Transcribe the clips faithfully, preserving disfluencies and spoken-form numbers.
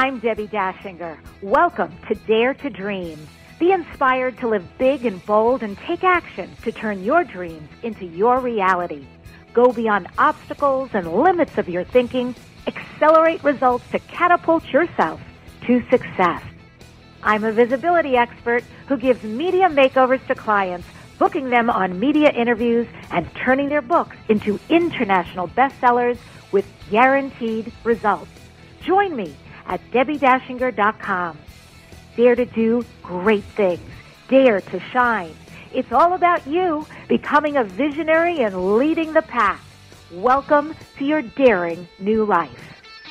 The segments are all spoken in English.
I'm Debbie Dashinger. Welcome to Dare to Dream. Be inspired to live big and bold and take action to turn your dreams into your reality. Go beyond obstacles and limits of your thinking. Accelerate results to catapult yourself to success. I'm a visibility expert who gives media makeovers to clients, booking them on media interviews and turning their books into international bestsellers with guaranteed results. Join me at debbie dashinger dot com. Dare to do great things. Dare to shine. It's all about you becoming a visionary and leading the pack. Welcome to your daring new life.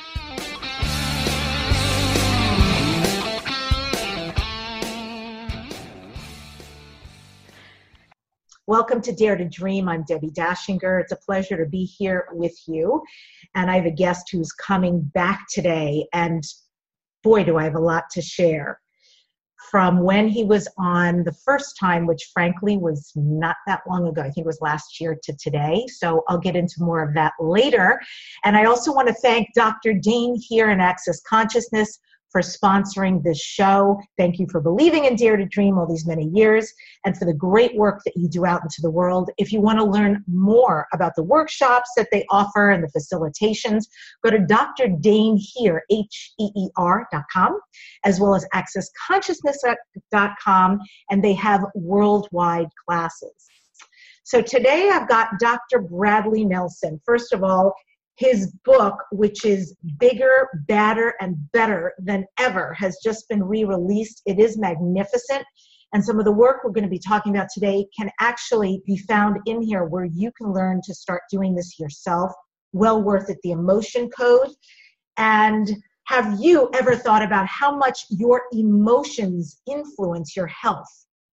Welcome to Dare to Dream. I'm Debbie Dashinger. It's a pleasure to be here with you. And I have a guest who's coming back today. And boy, do I have a lot to share. From when he was on the first time, which frankly was not that long ago, I think it was last year, to today. So I'll get into more of that later. And I also want to thank Doctor Dane here in Access Consciousness for sponsoring this show. Thank you for believing in Dare to Dream all these many years and for the great work that you do out into the world. If you want to learn more about the workshops that they offer and the facilitations, go to Doctor Dane Here, H E E R dot com, as well as access consciousness dot com, and they have worldwide classes. So today I've got Doctor Bradley Nelson. First of all, his book, which is Bigger, Badder, and Better Than Ever, has just been re-released. It is magnificent. And some of the work we're going to be talking about today can actually be found in here where you can learn to start doing this yourself. Well worth it, the emotion code. And have you ever thought about how much your emotions influence your health?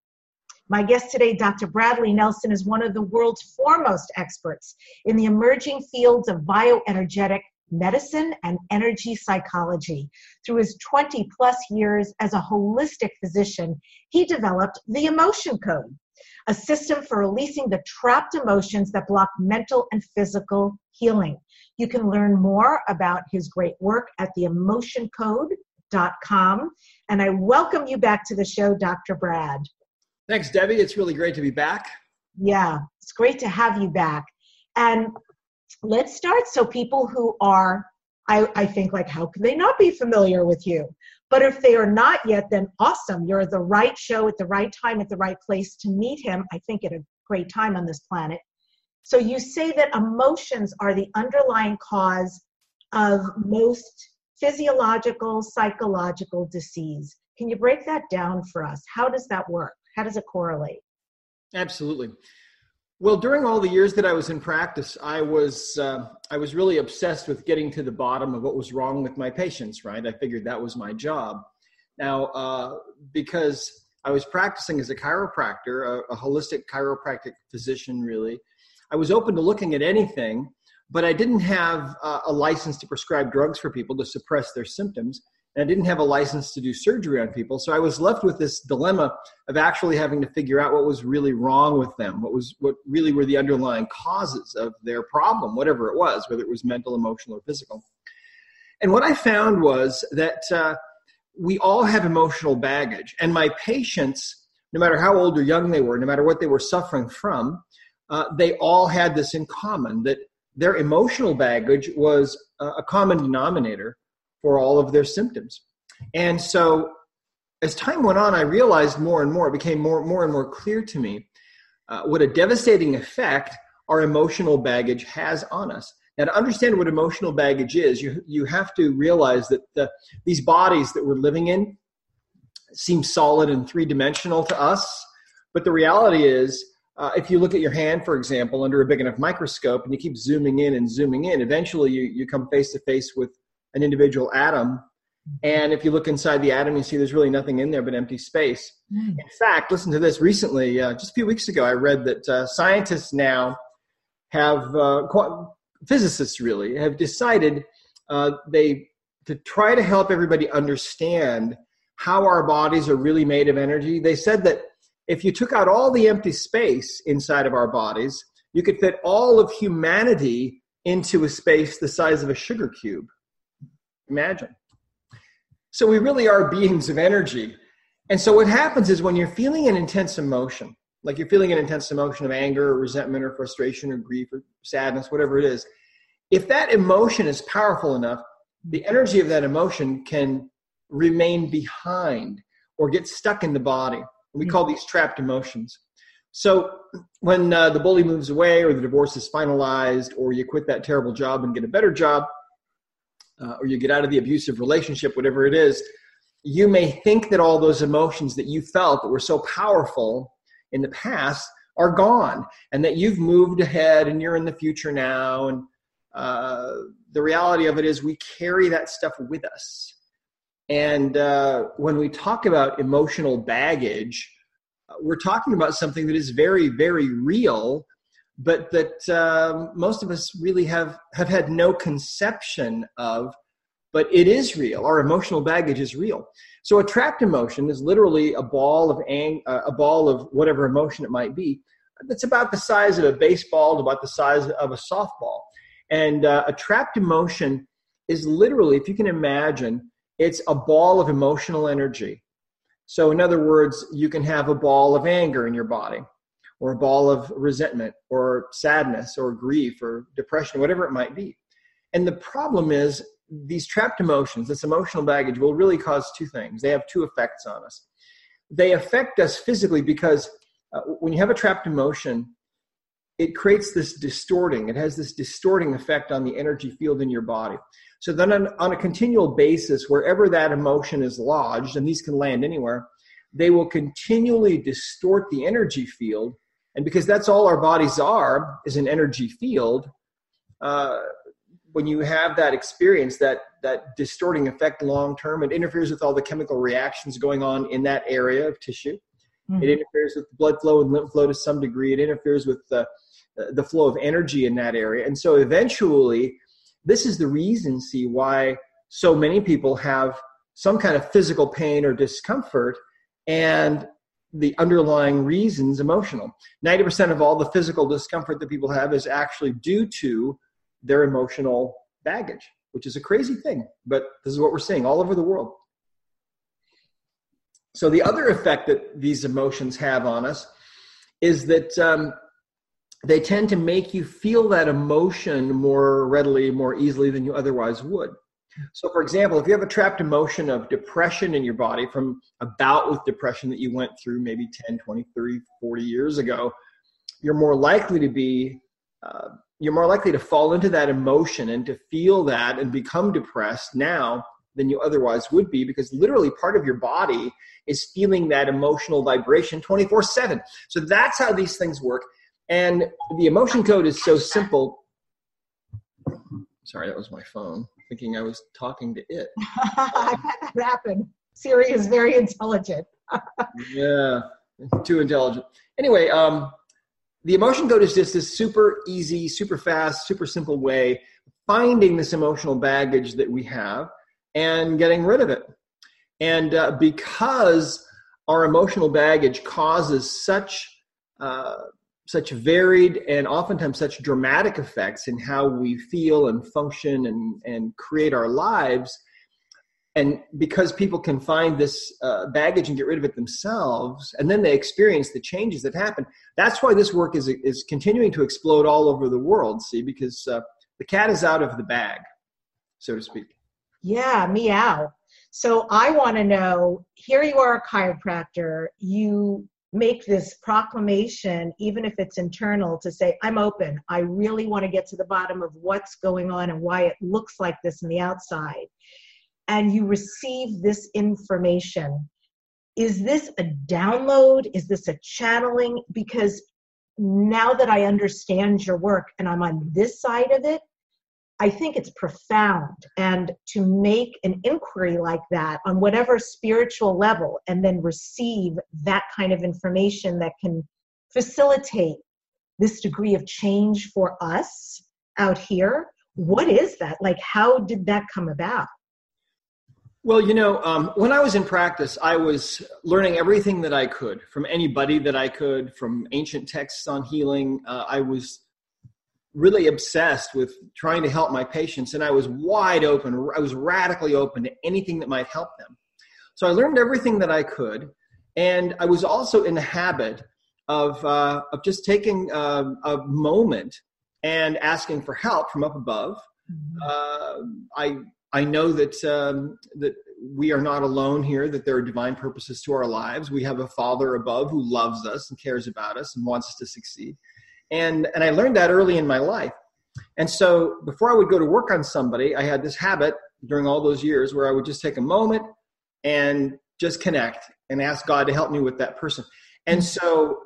My guest today, Doctor Bradley Nelson, is one of the world's foremost experts in the emerging fields of bioenergetic medicine and energy psychology. Through his twenty plus years as a holistic physician, he developed the Emotion Code, a system for releasing the trapped emotions that block mental and physical healing. You can learn more about his great work at the emotion code dot com. And I welcome you back to the show, Doctor Brad. Thanks, Debbie. It's really great to be back. Yeah, it's great to have you back. And let's start. So people who are, I, I think, like, how can they not be familiar with you? But if they are not yet, then awesome. You're at the right show at the right time at the right place to meet him, I think, at a great time on this planet. So you say that emotions are the underlying cause of most physiological, psychological disease. Can you break that down for us? How does that work? How does it correlate? Absolutely. Well, during all the years that I was in practice, I was uh, I was really obsessed with getting to the bottom of what was wrong with my patients, right? I figured that was my job. Now, uh, because I was practicing as a chiropractor, a, a holistic chiropractic physician, really, I was open to looking at anything, but I didn't have uh, a license to prescribe drugs for people to suppress their symptoms. And I didn't have a license to do surgery on people. So I was left with this dilemma of actually having to figure out what was really wrong with them, what was what really were the underlying causes of their problem, whatever it was, whether it was mental, emotional, or physical. And what I found was that uh, we all have emotional baggage. And my patients, no matter how old or young they were, no matter what they were suffering from, uh, they all had this in common, that their emotional baggage was uh, a common denominator for all of their symptoms. And so as time went on, I realized more and more, it became more, more and more clear to me uh, what a devastating effect our emotional baggage has on us. Now, to understand what emotional baggage is, you, you have to realize that the, these bodies that we're living in seem solid and three-dimensional to us, but the reality is, uh, if you look at your hand, for example, under a big enough microscope and you keep zooming in and zooming in, eventually you, you come face-to-face with an individual atom. And if you look inside the atom, you see there's really nothing in there but empty space. Mm. In fact, listen to this. Recently, uh, just a few weeks ago, I read that uh, scientists now have, uh, qu- physicists really, have decided uh, they to try to help everybody understand how our bodies are really made of energy. They said that if you took out all the empty space inside of our bodies, you could fit all of humanity into a space the size of a sugar cube. Imagine. So we really are beings of energy. And so what happens is when you're feeling an intense emotion, like you're feeling an intense emotion of anger or resentment or frustration or grief or sadness, whatever it is, if that emotion is powerful enough, the energy of that emotion can remain behind or get stuck in the body. We call these trapped emotions. So when uh, the bully moves away or the divorce is finalized or you quit that terrible job and get a better job, uh, or you get out of the abusive relationship, whatever it is, you may think that all those emotions that you felt that were so powerful in the past are gone and that you've moved ahead and you're in the future now. And uh, the reality of it is we carry that stuff with us. And uh, when we talk about emotional baggage, uh, we're talking about something that is very, very real, but that um, most of us really have, have had no conception of, but it is real. Our emotional baggage is real. So a trapped emotion is literally a ball of ang- uh, a ball of whatever emotion it might be. That's about the size of a baseball, about the size of a softball. And uh, a trapped emotion is literally, if you can imagine, it's a ball of emotional energy. So in other words, you can have a ball of anger in your body, or a ball of resentment, or sadness, or grief, or depression, whatever it might be. And the problem is these trapped emotions, this emotional baggage, will really cause two things. They have two effects on us. They affect us physically because uh, when you have a trapped emotion, it creates this distorting. It has this distorting effect on the energy field in your body. So then on, on a continual basis, wherever that emotion is lodged, and these can land anywhere, they will continually distort the energy field. And because that's all our bodies are, is an energy field, uh, when you have that experience, that, that distorting effect long-term, it interferes with all the chemical reactions going on in that area of tissue. Mm-hmm. It interferes with the blood flow and lymph flow to some degree. It interferes with the, the flow of energy in that area. And so eventually, this is the reason, see, why so many people have some kind of physical pain or discomfort, and the underlying reason's emotional. ninety percent of all the physical discomfort that people have is actually due to their emotional baggage, which is a crazy thing, but this is what we're seeing all over the world. So the other effect that these emotions have on us is that um, they tend to make you feel that emotion more readily, more easily than you otherwise would. So for example, if you have a trapped emotion of depression in your body from a bout with depression that you went through maybe ten, twenty, thirty, forty years ago, you're more likely to be, uh, you're more likely to fall into that emotion and to feel that and become depressed now than you otherwise would be, because literally part of your body is feeling that emotional vibration twenty-four seven. So that's how these things work. And the emotion code is so simple. Sorry, that was my phone, thinking I was talking to it. I've had that happen. Siri is very intelligent. Yeah, too intelligent. Anyway, um, the emotion code is just this super easy, super fast, super simple way of finding this emotional baggage that we have and getting rid of it. And uh, because our emotional baggage causes such uh, such varied and oftentimes such dramatic effects in how we feel and function and, and create our lives, and because people can find this uh, baggage and get rid of it themselves, and then they experience the changes that happen, that's why this work is is continuing to explode all over the world, see, because uh, the cat is out of the bag, so to speak. Yeah, meow. So I want to know, here you are a chiropractor, you make this proclamation, even if it's internal, to say, I'm open. I really want to get to the bottom of what's going on and why it looks like this on the outside. And you receive this information. Is this a download? Is this a channeling? Because now that I understand your work and I'm on this side of it, I think it's profound. And to make an inquiry like that on whatever spiritual level and then receive that kind of information that can facilitate this degree of change for us out here, what is that? Like, how did that come about? Well, you know, um, when I was in practice, I was learning everything that I could from anybody that I could, from ancient texts on healing. Uh, I was really obsessed with trying to help my patients, and I was wide open. I was radically open to anything that might help them. So I learned everything that I could, and I was also in the habit of uh, of just taking uh, a moment and asking for help from up above. Mm-hmm. Uh, I I know that um, that we are not alone here, that there are divine purposes to our lives. We have a Father above who loves us and cares about us and wants us to succeed. And and I learned that early in my life. And so before I would go to work on somebody, I had this habit during all those years where I would just take a moment and just connect and ask God to help me with that person. And so,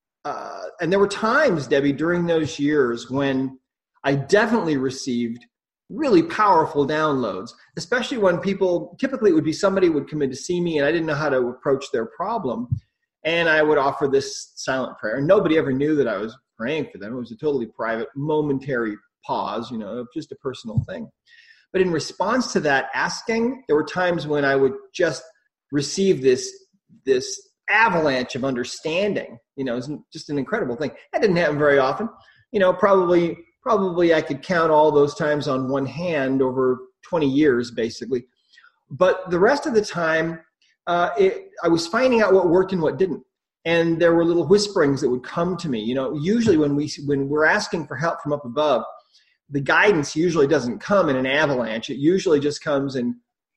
uh, and there were times, Debbie, during those years when I definitely received really powerful downloads, especially when people, typically it would be somebody would come in to see me and I didn't know how to approach their problem. And I would offer this silent prayer. And nobody ever knew that I was praying for them. It was a totally private, momentary pause, you know, just a personal thing. But in response to that asking, there were times when I would just receive this, this avalanche of understanding. You know, it was just an incredible thing. That didn't happen very often. You know, probably, probably I could count all those times on one hand over twenty years, basically. But the rest of the time, uh, it, I was finding out what worked and what didn't. And there were little whisperings that would come to me. You know, usually when we when we're asking for help from up above, the guidance usually doesn't come in an avalanche. It usually just comes in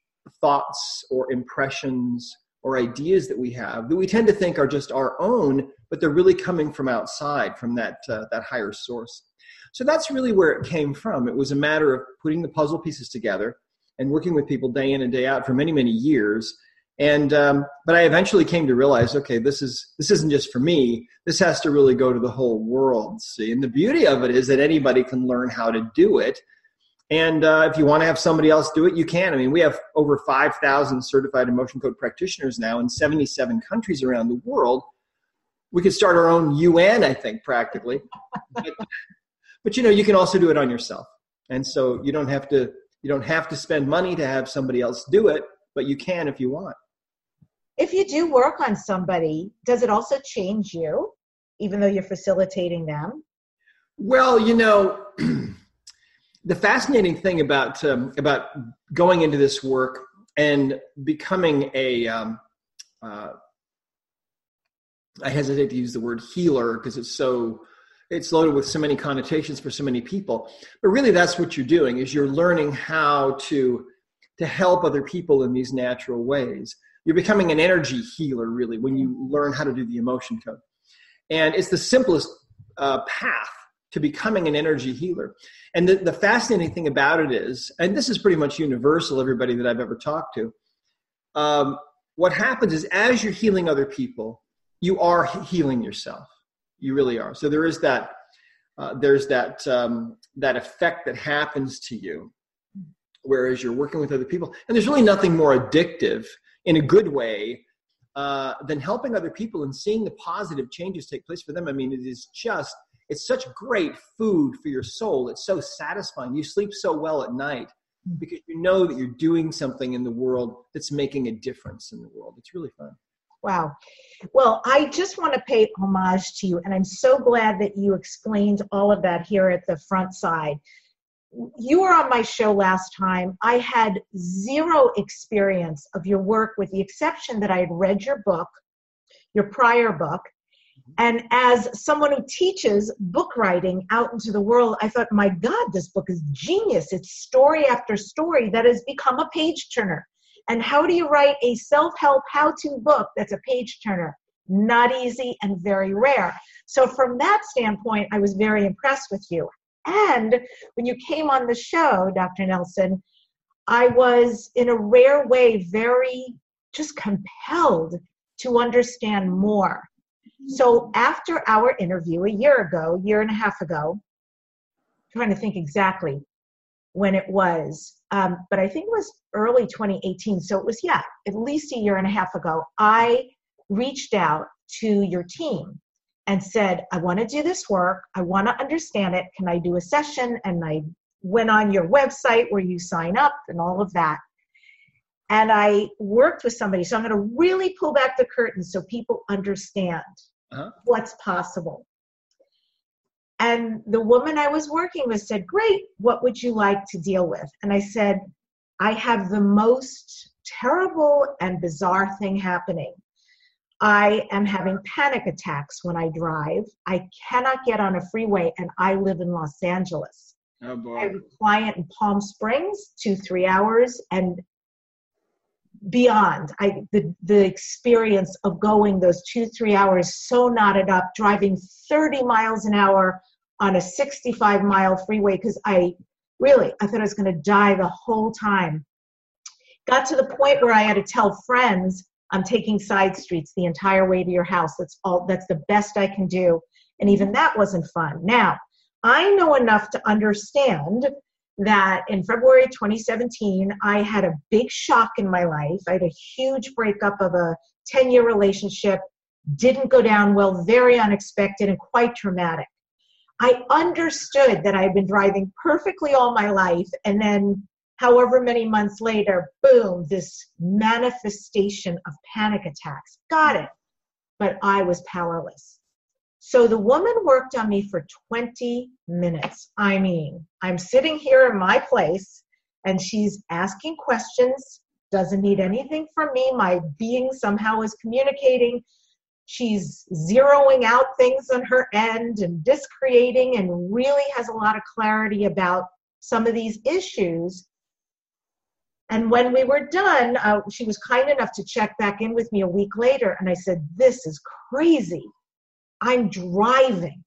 thoughts or impressions or ideas that we have that we tend to think are just our own, but they're really coming from outside, from that uh, that higher source. So that's really where it came from. It was a matter of putting the puzzle pieces together and working with people day in and day out for many, many years. And um, but I eventually came to realize, okay, this is this isn't just for me. This has to really go to the whole world. See, and the beauty of it is that anybody can learn how to do it. And uh, if you want to have somebody else do it, you can. I mean, we have over five thousand certified emotion code practitioners now in seventy-seven countries around the world. We could start our own U N, I think, practically. but, but you know, you can also do it on yourself. And so you don't have to you don't have to spend money to have somebody else do it, but you can if you want. If you do work on somebody, does it also change you, even though you're facilitating them? Well, you know, the fascinating thing about um, about going into this work and becoming a, um, uh, I hesitate to use the word healer because it's so, it's loaded with so many connotations for so many people. But really that's what you're doing, is you're learning how to, to help other people in these natural ways. You're becoming an energy healer, really, when you learn how to do the emotion code. And it's the simplest uh, path to becoming an energy healer. And the, the fascinating thing about it is, and this is pretty much universal, everybody that I've ever talked to, um, what happens is as you're healing other people, you are healing yourself. You really are. So there is that, uh, there's that, um, that effect that happens to you, whereas you're working with other people. And there's really nothing more addictive in a good way uh, than helping other people and seeing the positive changes take place for them. I mean, it is just, it's such great food for your soul. It's so satisfying. You sleep so well at night because you know that you're doing something in the world that's making a difference in the world. It's really fun. Wow. Well, I just want to pay homage to you, and I'm so glad that you explained all of that here at the front side. You were on my show last time. I had zero experience of your work, with the exception that I had read your book, your prior book. And as someone who teaches book writing out into the world, I thought, my God, this book is genius. It's story after story that has become a page turner. And how do you write a self-help how-to book that's a page turner? Not easy and very rare. So from that standpoint, I was very impressed with you. And when you came on the show, Doctor Nelson, I was in a rare way very just compelled to understand more. So after our interview a year ago, year and a half ago, I'm trying to think exactly when it was, um, but I think it was early twenty eighteen. So it was, yeah, at least a year and a half ago, I reached out to your team and said, I want to do this work. I want to understand it. Can I do a session? And I went on your website where you sign up and all of that. And I worked with somebody. So I'm going to really pull back the curtain so people understand uh-huh. what's possible. And the woman I was working with said, great, what would you like to deal with? And I said, I have the most terrible and bizarre thing happening. I am having panic attacks when I drive. I cannot get on a freeway, and I live in Los Angeles. Oh boy. I have a client in Palm Springs, two, three hours, and beyond. I the, the experience of going those two, three hours so knotted up, driving thirty miles an hour on a sixty-five mile freeway, because I really, I thought I was going to die the whole time. Got to the point where I had to tell friends, I'm taking side streets the entire way to your house. That's all, that's the best I can do. And even that wasn't fun. Now, I know enough to understand that in February twenty seventeen, I had a big shock in my life. I had a huge breakup of a ten-year relationship, didn't go down well, very unexpected and quite traumatic. I understood that I had been driving perfectly all my life, and then however many months later, boom, this manifestation of panic attacks. Got it. But I was powerless. So the woman worked on me for twenty minutes. I mean, I'm sitting here in my place and she's asking questions, doesn't need anything from me. My being somehow is communicating. She's zeroing out things on her end and discreating and really has a lot of clarity about some of these issues. And when we were done, uh, she was kind enough to check back in with me a week later. And I said, this is crazy. I'm driving.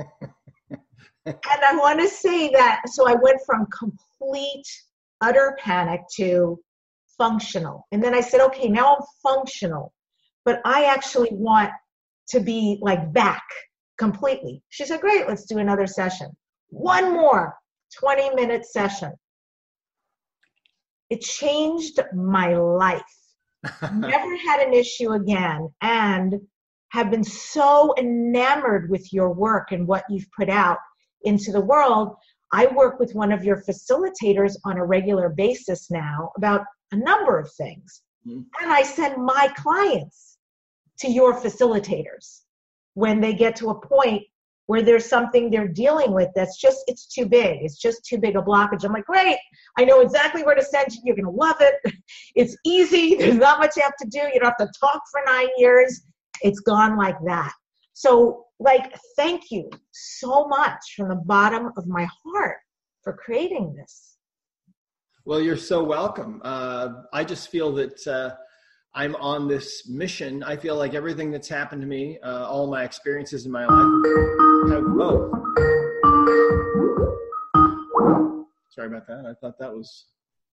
And I want to say that, so I went from complete, utter panic to functional. And then I said, okay, now I'm functional, but I actually want to be like back completely. She said, great, let's do another session. One more twenty minute session. It changed my life. Never had an issue again, and have been so enamored with your work and what you've put out into the world. I work with one of your facilitators on a regular basis now about a number of things. Mm-hmm. And I send my clients to your facilitators when they get to a point where there's something they're dealing with that's just, it's too big. It's just too big a blockage. I'm like, great, I know exactly where to send you. You're going to love it. It's easy. There's not much you have to do. You don't have to talk for nine years. It's gone like that. So, like, thank you so much from the bottom of my heart for creating this. Well, you're so welcome. Uh, I just feel that uh, I'm on this mission. I feel like everything that's happened to me, uh, all my experiences in my life have, whoa. Sorry about that. I thought that was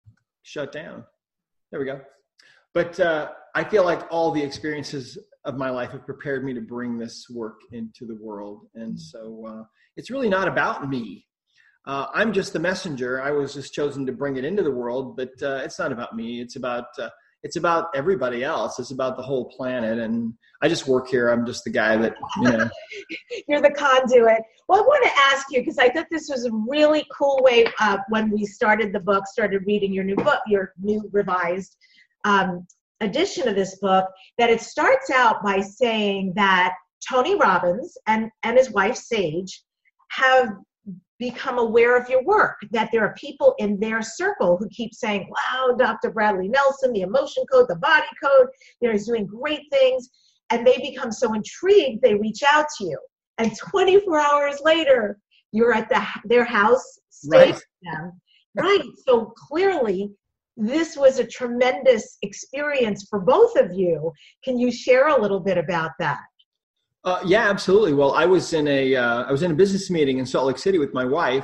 shut down. There we go. But uh, I feel like all the experiences of my life have prepared me to bring this work into the world. And so uh, it's really not about me. Uh, I'm just the messenger. I was just chosen to bring it into the world, but uh, it's not about me. It's about uh, it's about everybody else. It's about the whole planet. And I just work here. I'm just the guy that, you know. You're the conduit. Well, I want to ask you, because I thought this was a really cool way uh, when we started the book, started reading your new book, your new revised um, edition of this book, that it starts out by saying that Tony Robbins and, and his wife, Sage, have become aware of your work, that there are people in their circle who keep saying, wow, Doctor Bradley Nelson, the emotion code, the body code, you know, he's doing great things. And they become so intrigued, they reach out to you. And twenty-four hours later, you're at the, their house, staying with them. Right. So clearly, this was a tremendous experience for both of you. Can you share a little bit about that? Uh, yeah, absolutely. Well, I was in a uh, I was in a business meeting in Salt Lake City with my wife,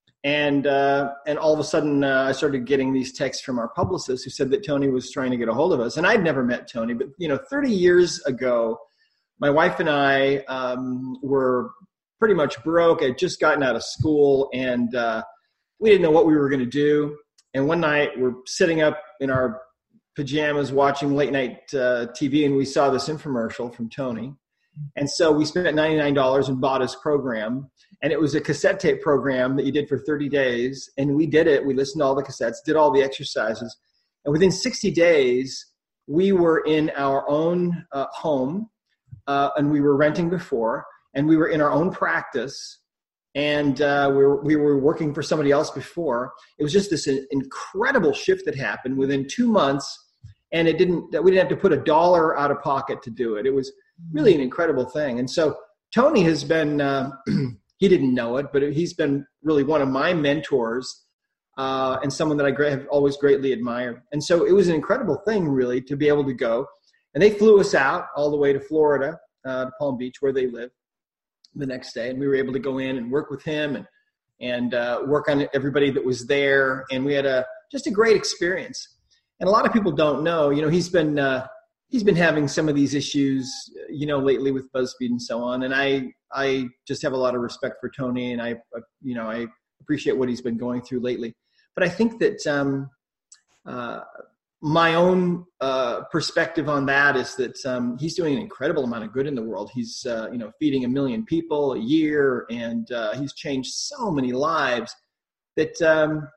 and uh, and all of a sudden uh, I started getting these texts from our publicist who said that Tony was trying to get a hold of us. And I'd never met Tony, but you know, thirty years ago, my wife and I um, were pretty much broke. I'd just gotten out of school, and uh, we didn't know what we were going to do. And one night we're sitting up in our pajamas watching late night uh, T V, and we saw this infomercial from Tony. And so we spent ninety-nine dollars and bought his program. And it was a cassette tape program that you did for thirty days. And we did it. We listened to all the cassettes, did all the exercises. And within sixty days, we were in our own uh, home. Uh, and we were renting before. And we were in our own practice. And uh, we, were, we were working for somebody else before. It was just this incredible shift that happened within two months. And it didn't, we didn't have to put a dollar out of pocket to do it. It was really an incredible thing. And so Tony has been, uh, he didn't know it, but he's been really one of my mentors uh, and someone that I have always greatly admired. And so it was an incredible thing, really, to be able to go. And they flew us out all the way to Florida, uh, to Palm Beach, where they live, the next day. And we were able to go in and work with him and, and uh, work on everybody that was there. And we had a just a great experience. And a lot of people don't know, you know, he's been uh, he's been having some of these issues, you know, lately with BuzzFeed and so on. And I I just have a lot of respect for Tony, and I, you know, I appreciate what he's been going through lately. But I think that um, uh, my own uh, perspective on that is that um, he's doing an incredible amount of good in the world. He's, uh, you know, feeding a million people a year, and uh, he's changed so many lives that um,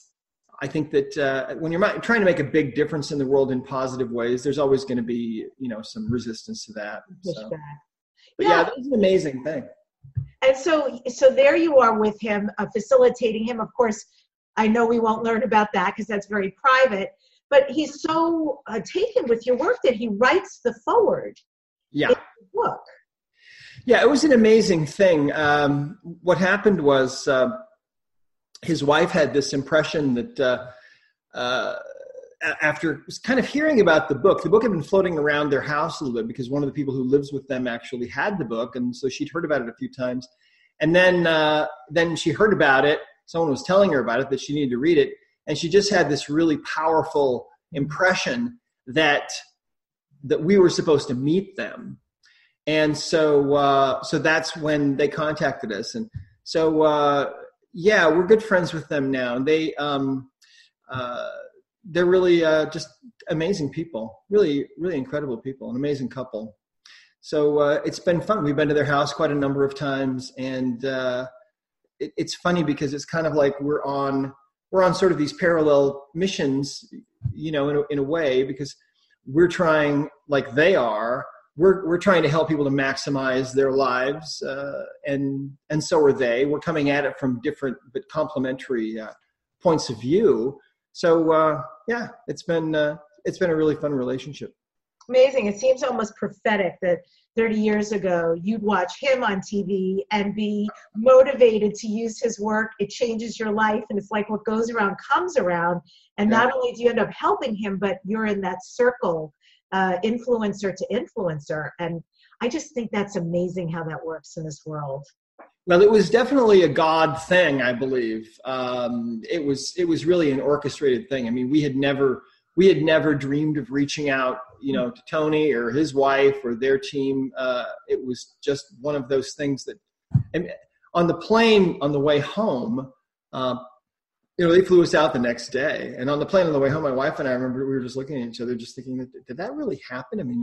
I think that uh, when you're trying to make a big difference in the world in positive ways, there's always going to be, you know, some resistance to that. So. But yeah, yeah that's an amazing thing. And so, so there you are with him, uh, facilitating him. Of course, I know we won't learn about that because that's very private. But he's so uh, taken with your work that he writes the foreword yeah. in the book. Yeah, it was an amazing thing. Um, what happened was uh, his wife had this impression that uh, uh, after kind of hearing about the book, the book had been floating around their house a little bit because one of the people who lives with them actually had the book. And so she'd heard about it a few times. And then uh, then she heard about it. Someone was telling her about it, that she needed to read it. And she just had this really powerful impression that that we were supposed to meet them. And so uh, so that's when they contacted us. And so, uh, yeah, we're good friends with them now. They, um, uh, they're really uh, just amazing people, really, really incredible people, an amazing couple. So uh, it's been fun. We've been to their house quite a number of times. And uh, it, it's funny because it's kind of like we're on – we're on sort of these parallel missions, you know, in a, in a way, because we're trying, like they are, we're we're trying to help people to maximize their lives, uh, and and so are they. We're coming at it from different but complementary uh, points of view. So uh, yeah, it's been uh, it's been a really fun relationship. Amazing. It seems almost prophetic that thirty years ago, you'd watch him on T V and be motivated to use his work. It changes your life. And it's like what goes around comes around. And yeah. Not only do you end up helping him, but you're in that circle, uh, influencer to influencer. And I just think that's amazing how that works in this world. Well, it was definitely a God thing, I believe. Um, it was it was really an orchestrated thing. I mean, we had never... We had never dreamed of reaching out, you know, to Tony or his wife or their team. Uh, it was just one of those things that, and on the plane on the way home, uh, you know, they flew us out the next day. And on the plane on the way home, my wife and I remember we were just looking at each other, just thinking, did that really happen? I mean,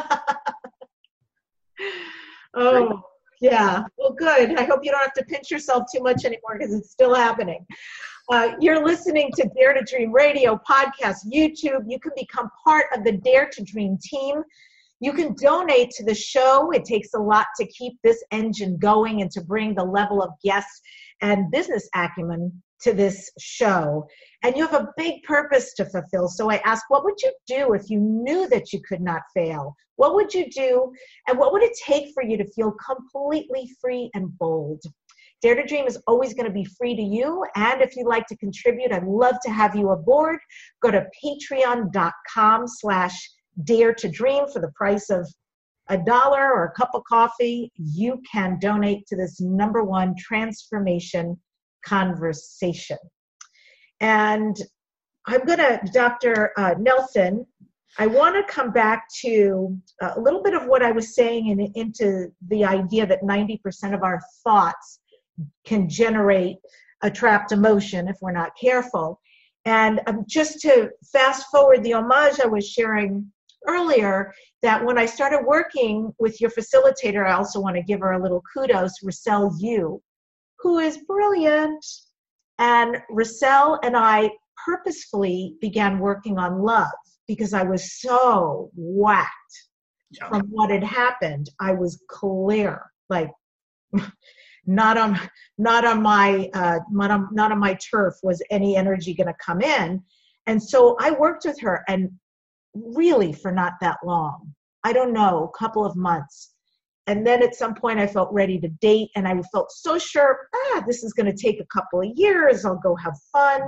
oh, right? Yeah. Well, good. I hope you don't have to pinch yourself too much anymore because it's still happening. Uh, you're listening to Dare to Dream Radio, podcast, YouTube. You can become part of the Dare to Dream team. You can donate to the show. It takes a lot to keep this engine going and to bring the level of guests and business acumen to this show. And you have a big purpose to fulfill. So I ask, what would you do if you knew that you could not fail? What would you do? And what would it take for you to feel completely free and bold? Dare to Dream is always going to be free to you. And if you'd like to contribute, I'd love to have you aboard. Go to patreon.com slash dare to dream for the price of a dollar or a cup of coffee. You can donate to this number one transformation conversation. And I'm going to, Doctor Uh, Nelson, I want to come back to a little bit of what I was saying in, into the idea that ninety percent of our thoughts can generate a trapped emotion if we're not careful. And um, just to fast forward the homage I was sharing earlier, that when I started working with your facilitator, I also want to give her a little kudos, Rochelle Yu, who is brilliant. And Rochelle and I purposefully began working on love because I was so whacked yeah. from what had happened. I was clear, like not on, not on my, uh, not on, not on my turf was any energy going to come in. And so I worked with her, and really for not that long, I don't know, a couple of months. And then at some point I felt ready to date, and I felt so sure, ah, this is going to take a couple of years. I'll go have fun.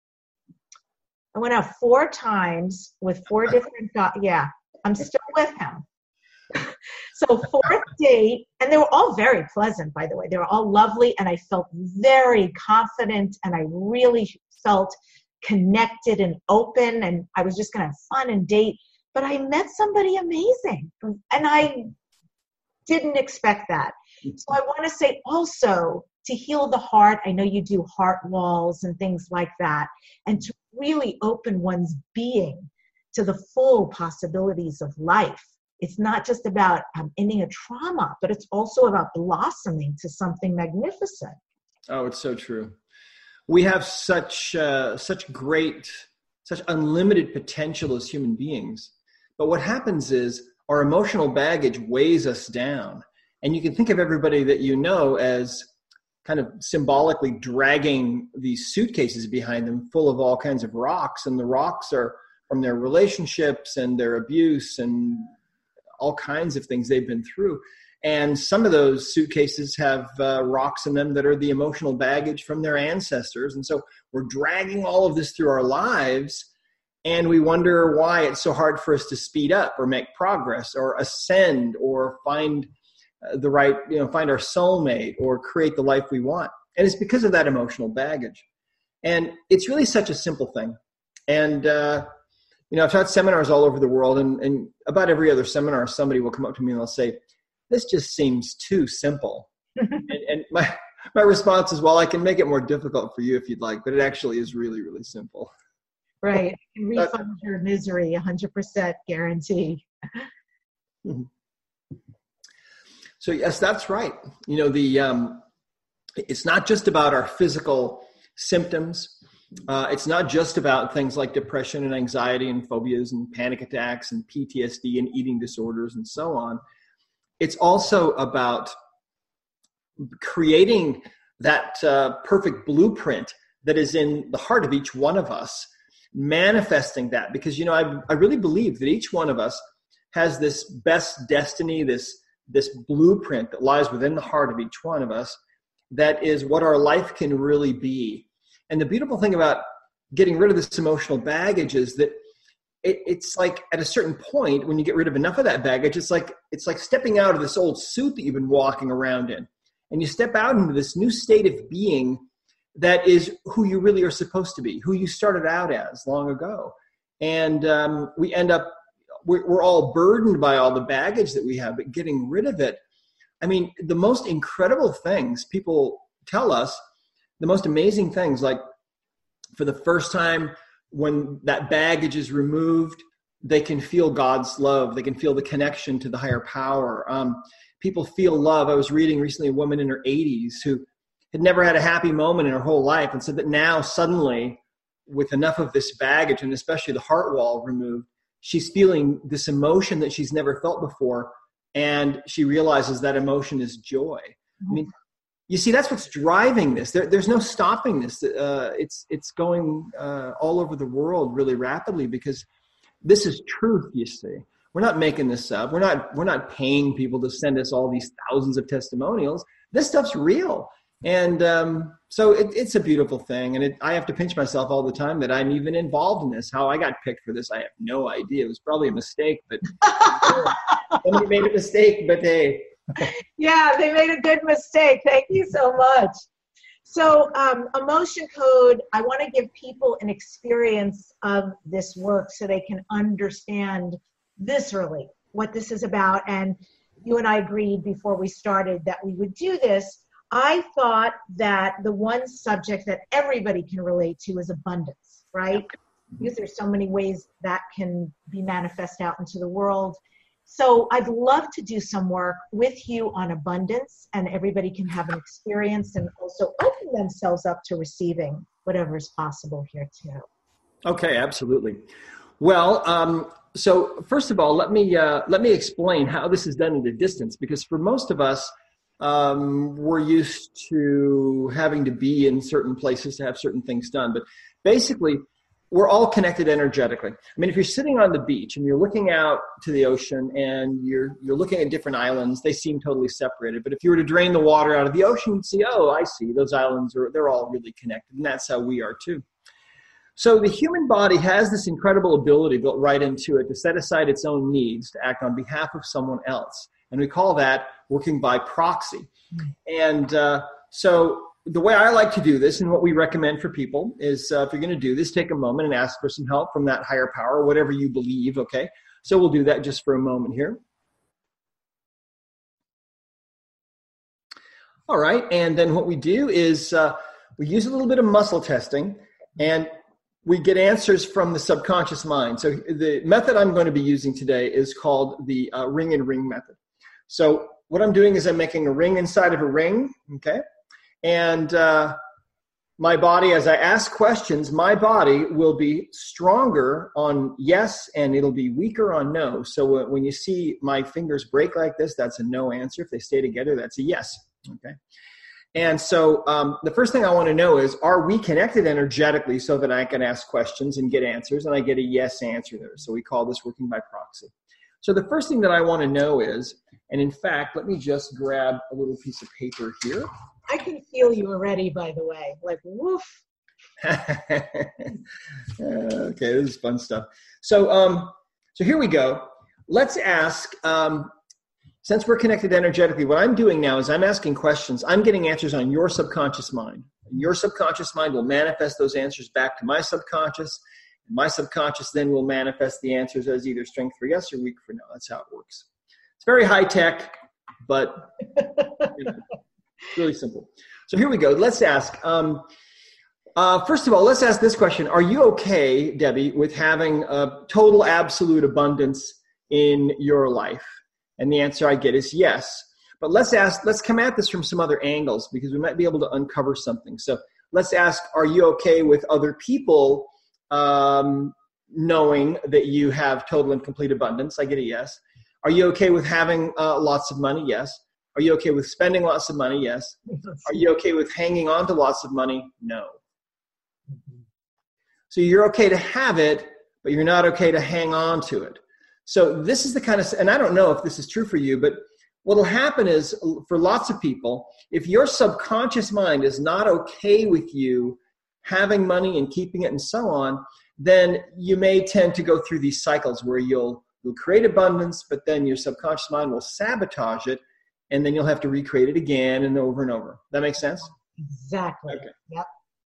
I went out four times with four different guys. Yeah, I'm still with him. So fourth date, and they were all very pleasant, by the way. They were all lovely, and I felt very confident, and I really felt connected and open, and I was just going to have fun and date. But I met somebody amazing, and I didn't expect that. So I want to say also, to heal the heart, I know you do heart walls and things like that, and to really open one's being to the full possibilities of life. It's not just about um, ending a trauma, but it's also about blossoming to something magnificent. Oh, it's so true. We have such uh, such great, such unlimited potential as human beings. But what happens is our emotional baggage weighs us down. And you can think of everybody that you know as kind of symbolically dragging these suitcases behind them full of all kinds of rocks. And the rocks are from their relationships and their abuse and all kinds of things they've been through. And some of those suitcases have uh, rocks in them that are the emotional baggage from their ancestors. And so we're dragging all of this through our lives, and we wonder why it's so hard for us to speed up or make progress or ascend or find uh, the right, you know, find our soulmate or create the life we want. And it's because of that emotional baggage. And it's really such a simple thing. And, uh, you know, I've taught seminars all over the world, and, and about every other seminar, somebody will come up to me and they'll say, this just seems too simple. and, and my my response is, well, I can make it more difficult for you if you'd like, but it actually is really, really simple. Right. You can refund your misery, one hundred percent guarantee. So yes, that's right. You know, the um, it's not just about our physical symptoms. Uh, it's not just about things like depression and anxiety and phobias and panic attacks and P T S D and eating disorders and so on. It's also about creating that uh, perfect blueprint that is in the heart of each one of us, manifesting that. Because, you know, I, I really believe that each one of us has this best destiny, this, this blueprint that lies within the heart of each one of us, that is what our life can really be. And the beautiful thing about getting rid of this emotional baggage is that it, it's like at a certain point, when you get rid of enough of that baggage, it's like it's like stepping out of this old suit that you've been walking around in. And you step out into this new state of being that is who you really are supposed to be, who you started out as long ago. And um, we end up, we're, we're all burdened by all the baggage that we have, but getting rid of it. I mean, the most incredible things people tell us, the most amazing things, like for the first time when that baggage is removed, they can feel God's love. They can feel the connection to the higher power. Um, people feel love. I was reading recently a woman in her eighties who had never had a happy moment in her whole life, and said that now suddenly, with enough of this baggage and especially the heart wall removed, she's feeling this emotion that she's never felt before, and she realizes that emotion is joy. I mean, you see, that's what's driving this. There, there's no stopping this. Uh, it's it's going uh, all over the world really rapidly, because this is truth. You see, we're not making this up. We're not we're not paying people to send us all these thousands of testimonials. This stuff's real, and um, so it, it's a beautiful thing. And it, I have to pinch myself all the time that I'm even involved in this. How I got picked for this, I have no idea. It was probably a mistake, but somebody made a mistake. But hey. Yeah, they made a good mistake. Thank you so much. So um, Emotion Code, I want to give people an experience of this work so they can understand viscerally what this is about. And you and I agreed before we started that we would do this. I thought that the one subject that everybody can relate to is abundance, right? Because there's so many ways that can be manifest out into the world. So I'd love to do some work with you on abundance, and everybody can have an experience and also open themselves up to receiving whatever is possible here too. Okay, absolutely. Well, um, so first of all, let me uh, let me explain how this is done at a distance, because for most of us, Um, we're used to having to be in certain places to have certain things done. But basically, we're all connected energetically. I mean, if you're sitting on the beach and you're looking out to the ocean and you're you're looking at different islands, they seem totally separated. But if you were to drain the water out of the ocean, you'd see, oh, I see, those islands are they're all really connected, and that's how we are too. So the human body has this incredible ability built right into it to set aside its own needs to act on behalf of someone else, and we call that working by proxy. And uh, so. The way I like to do this and what we recommend for people is uh, if you're going to do this, take a moment and ask for some help from that higher power, whatever you believe, okay? So we'll do that just for a moment here. All right, and then what we do is uh, we use a little bit of muscle testing, and we get answers from the subconscious mind. So the method I'm going to be using today is called the uh, ring and ring method. So what I'm doing is I'm making a ring inside of a ring, okay? And uh, my body, as I ask questions, my body will be stronger on yes, and it'll be weaker on no. So when you see my fingers break like this, that's a no answer. If they stay together, that's a yes. Okay. And so um, the first thing I want to know is, are we connected energetically so that I can ask questions and get answers, and I get a yes answer there. So we call this working by proxy. So the first thing that I want to know is, and in fact, let me just grab a little piece of paper here. I can feel you already, by the way, like woof. Okay, this is fun stuff. So, um, so here we go. Let's ask, um, since we're connected energetically, what I'm doing now is I'm asking questions. I'm getting answers on your subconscious mind. And your subconscious mind will manifest those answers back to my subconscious. And my subconscious then will manifest the answers as either strength for yes or weak for no. That's how it works. It's very high tech, but you know, really simple. So here we go. Let's ask, um, uh, first of all, let's ask this question. Are you okay, Debbie, with having a total absolute abundance in your life? And the answer I get is yes. But let's ask, let's come at this from some other angles because we might be able to uncover something. So let's ask, are you okay with other people um, knowing that you have total and complete abundance? I get a yes. Are you okay with having uh, lots of money? Yes. Are you okay with spending lots of money? Yes. Are you okay with hanging on to lots of money? No. So you're okay to have it, but you're not okay to hang on to it. So this is the kind of, and I don't know if this is true for you, but what will happen is for lots of people, if your subconscious mind is not okay with you having money and keeping it and so on, then you may tend to go through these cycles where you'll, you'll create abundance, but then your subconscious mind will sabotage it. And then you'll have to recreate it again and over and over. That makes sense? Exactly. Okay. Yep.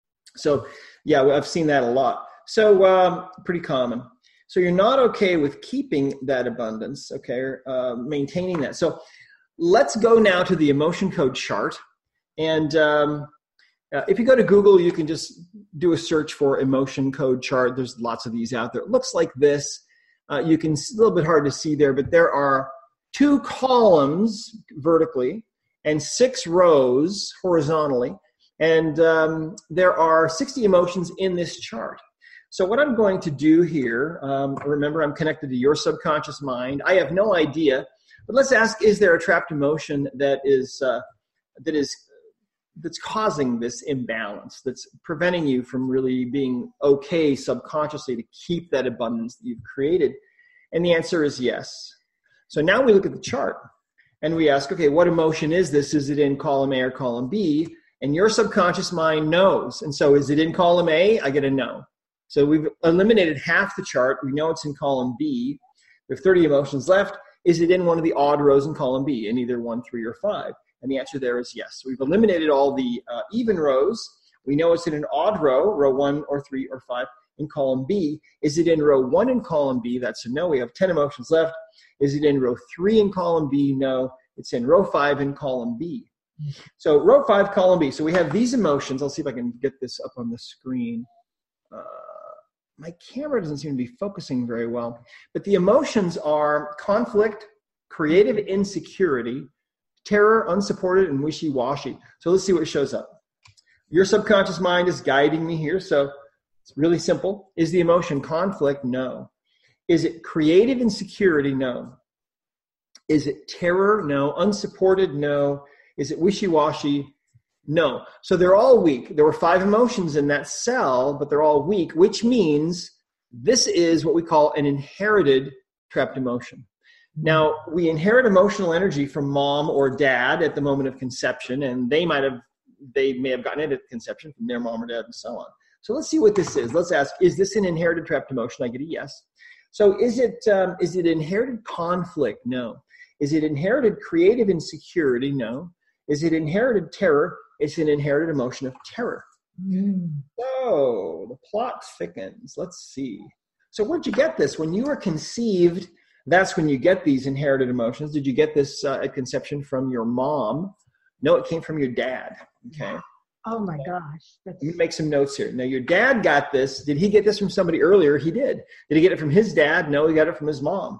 So, yeah, I've seen that a lot. So, um, pretty common. So you're not okay with keeping that abundance, okay, or uh, maintaining that. So let's go now to the emotion code chart. And um, uh, if you go to Google, you can just do a search for emotion code chart. There's lots of these out there. It looks like this. Uh, you can, it's a little bit hard to see there, but there are two columns vertically and six rows horizontally. And um, there are sixty emotions in this chart. So what I'm going to do here, um, remember I'm connected to your subconscious mind. I have no idea, but let's ask, is there a trapped emotion that is, uh, that is, that's causing this imbalance, that's preventing you from really being okay subconsciously to keep that abundance that you've created? And the answer is yes. So now we look at the chart and we ask, okay, what emotion is this? Is it in column A or column B? And your subconscious mind knows. And so is it in column A? I get a no. So we've eliminated half the chart. We know it's in column B. We have thirty emotions left. Is it in one of the odd rows in column B, in either one, three, or five? And the answer there is yes. So we've eliminated all the uh, even rows. We know it's in an odd row, row one or three or five in column B. Is it in row one in column B? That's a no. We have ten emotions left. Is it in row three in column B? No. It's in row five in column B. So row five, column B. So we have these emotions. I'll see if I can get this up on the screen. Uh, my camera doesn't seem to be focusing very well. But the emotions are conflict, creative insecurity, terror, unsupported, and wishy-washy. So let's see what shows up. Your subconscious mind is guiding me here. So it's really simple. Is the emotion conflict? No. Is it creative insecurity? No. Is it terror? No. Unsupported? No. Is it wishy-washy? No. So they're all weak. There were five emotions in that cell, but they're all weak, which means this is what we call an inherited trapped emotion. Now, we inherit emotional energy from mom or dad at the moment of conception, and they might have, they may have gotten it at conception from their mom or dad and so on. So let's see what this is. Let's ask, is this an inherited trapped emotion? I get a yes. So is it, um, is it inherited conflict? No. Is it inherited creative insecurity? No. Is it inherited terror? It's an inherited emotion of terror. Mm. So the plot thickens. Let's see. So where'd you get this? When you were conceived, that's when you get these inherited emotions. Did you get this uh, at conception from your mom? No, it came from your dad. Okay. Oh my gosh. That's... Let me make some notes here. Now, your dad got this. Did he get this from somebody earlier? He did. Did he get it from his dad? No, he got it from his mom.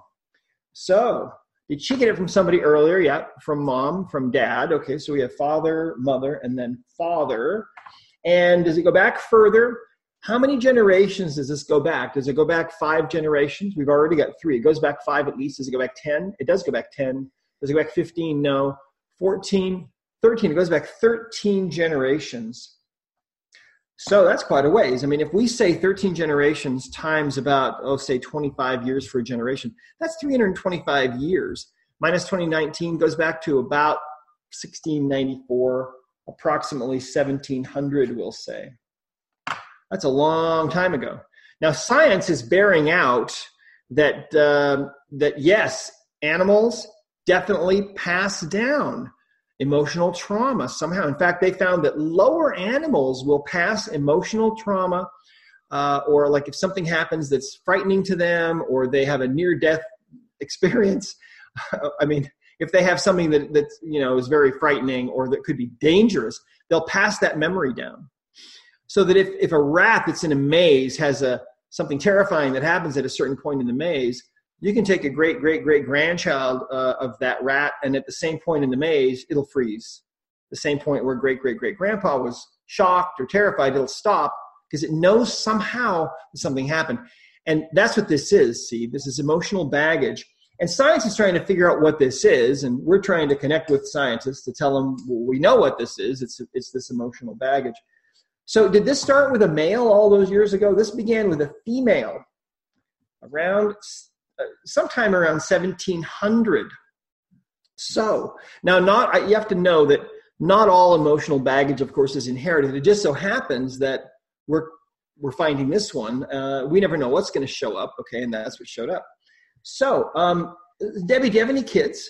So did she get it from somebody earlier? Yeah, from mom, from dad. Okay, so we have father, mother, and then father. And does it go back further? How many generations does this go back? Does it go back five generations? We've already got three. It goes back five at least. Does it go back ten? It does go back ten. Does it go back fifteen? No. fourteen? thirteen. It goes back thirteen generations. So that's quite a ways. I mean, if we say thirteen generations times about, oh, say twenty-five years for a generation, that's three hundred twenty-five years. Minus twenty nineteen goes back to about sixteen ninety-four, approximately seventeen hundred, we'll say. That's a long time ago. Now, science is bearing out that, uh, that yes, animals definitely pass down emotional trauma somehow. In fact, they found that lower animals will pass emotional trauma, uh, or like if something happens that's frightening to them, or they have a near-death experience. I mean, if they have something that that you know is very frightening or that could be dangerous, they'll pass that memory down. So that if, if a rat that's in a maze has a something terrifying that happens at a certain point in the maze, you can take a great, great, great grandchild uh, of that rat, and at the same point in the maze, it'll freeze. The same point where great, great, great grandpa was shocked or terrified, it'll stop because it knows somehow that something happened. And that's what this is, see? This is emotional baggage. And science is trying to figure out what this is, and we're trying to connect with scientists to tell them, well, we know what this is. It's, it's this emotional baggage. So did this start with a male all those years ago? This began with a female around uh, sometime around seventeen hundred. So now not you have to know that not all emotional baggage, of course, is inherited. It just so happens that we're we're finding this one. Uh, we never know what's going to show up, okay, and that's what showed up. So, um, Debbie, do you have any kids?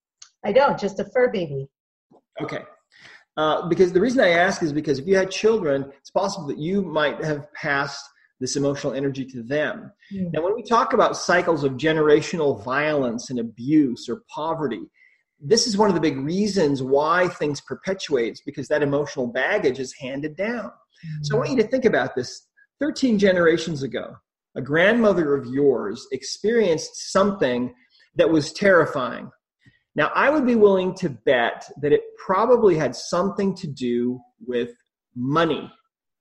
I don't, just a fur baby. Okay. Uh, because the reason I ask is because if you had children, it's possible that you might have passed this emotional energy to them. Mm. Now, when we talk about cycles of generational violence and abuse or poverty, this is one of the big reasons why things perpetuate, because that emotional baggage is handed down. Mm. So I want you to think about this. thirteen generations ago, a grandmother of yours experienced something that was terrifying. Now, I would be willing to bet that it probably had something to do with money.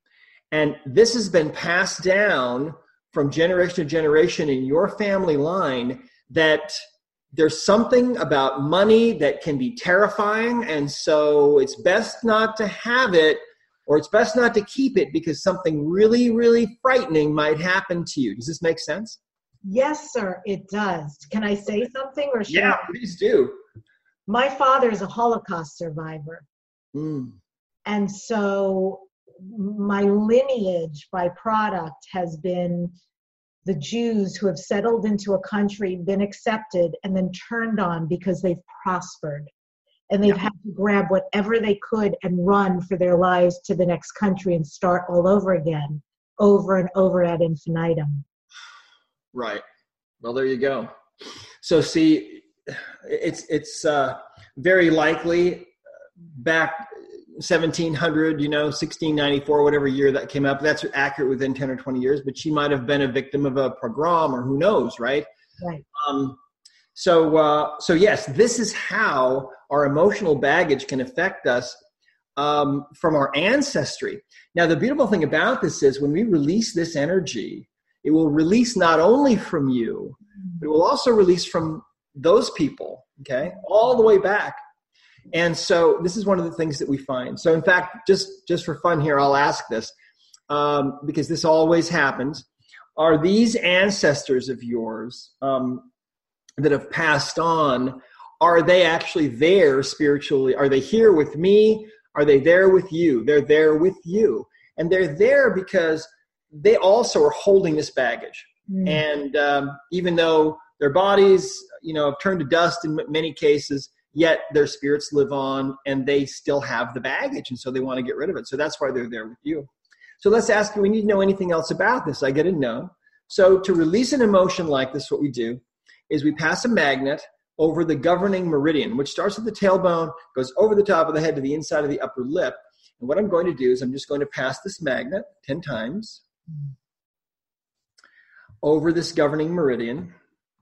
And this has been passed down from generation to generation in your family line, that there's something about money that can be terrifying. And so it's best not to have it, or it's best not to keep it, because something really, really frightening might happen to you. Does this make sense? Yes, sir, it does. Can I say something? Or should Yeah, I? Please do. My father is a Holocaust survivor. Mm. And so my lineage by product has been the Jews who have settled into a country, been accepted, and then turned on because they've prospered. And they've yeah. had to grab whatever they could and run for their lives to the next country and start all over again, over and over ad infinitum. Right. Well, there you go. So see, it's it's uh, very likely back seventeen hundred, you know, sixteen ninety-four, whatever year that came up. That's accurate within ten or twenty years, but she might have been a victim of a pogrom, or who knows, right? Right. Um, so, uh, so yes, this is how our emotional baggage can affect us um, from our ancestry. Now, the beautiful thing about this is when we release this energy, it will release not only from you, but it will also release from those people, okay, all the way back. And so this is one of the things that we find. So in fact, just, just for fun here, I'll ask this, um, because this always happens. Are these ancestors of yours um, that have passed on, are they actually there spiritually? Are they here with me? Are they there with you? They're there with you. And they're there because they also are holding this baggage. Mm. And um, even though their bodies, you know, have turned to dust in many cases, yet their spirits live on and they still have the baggage. And so they want to get rid of it. So that's why they're there with you. So let's ask, do we need to know anything else about this? I get a no. So to release an emotion like this, what we do is we pass a magnet over the governing meridian, which starts at the tailbone, goes over the top of the head to the inside of the upper lip. And what I'm going to do is I'm just going to pass this magnet ten times over this governing meridian.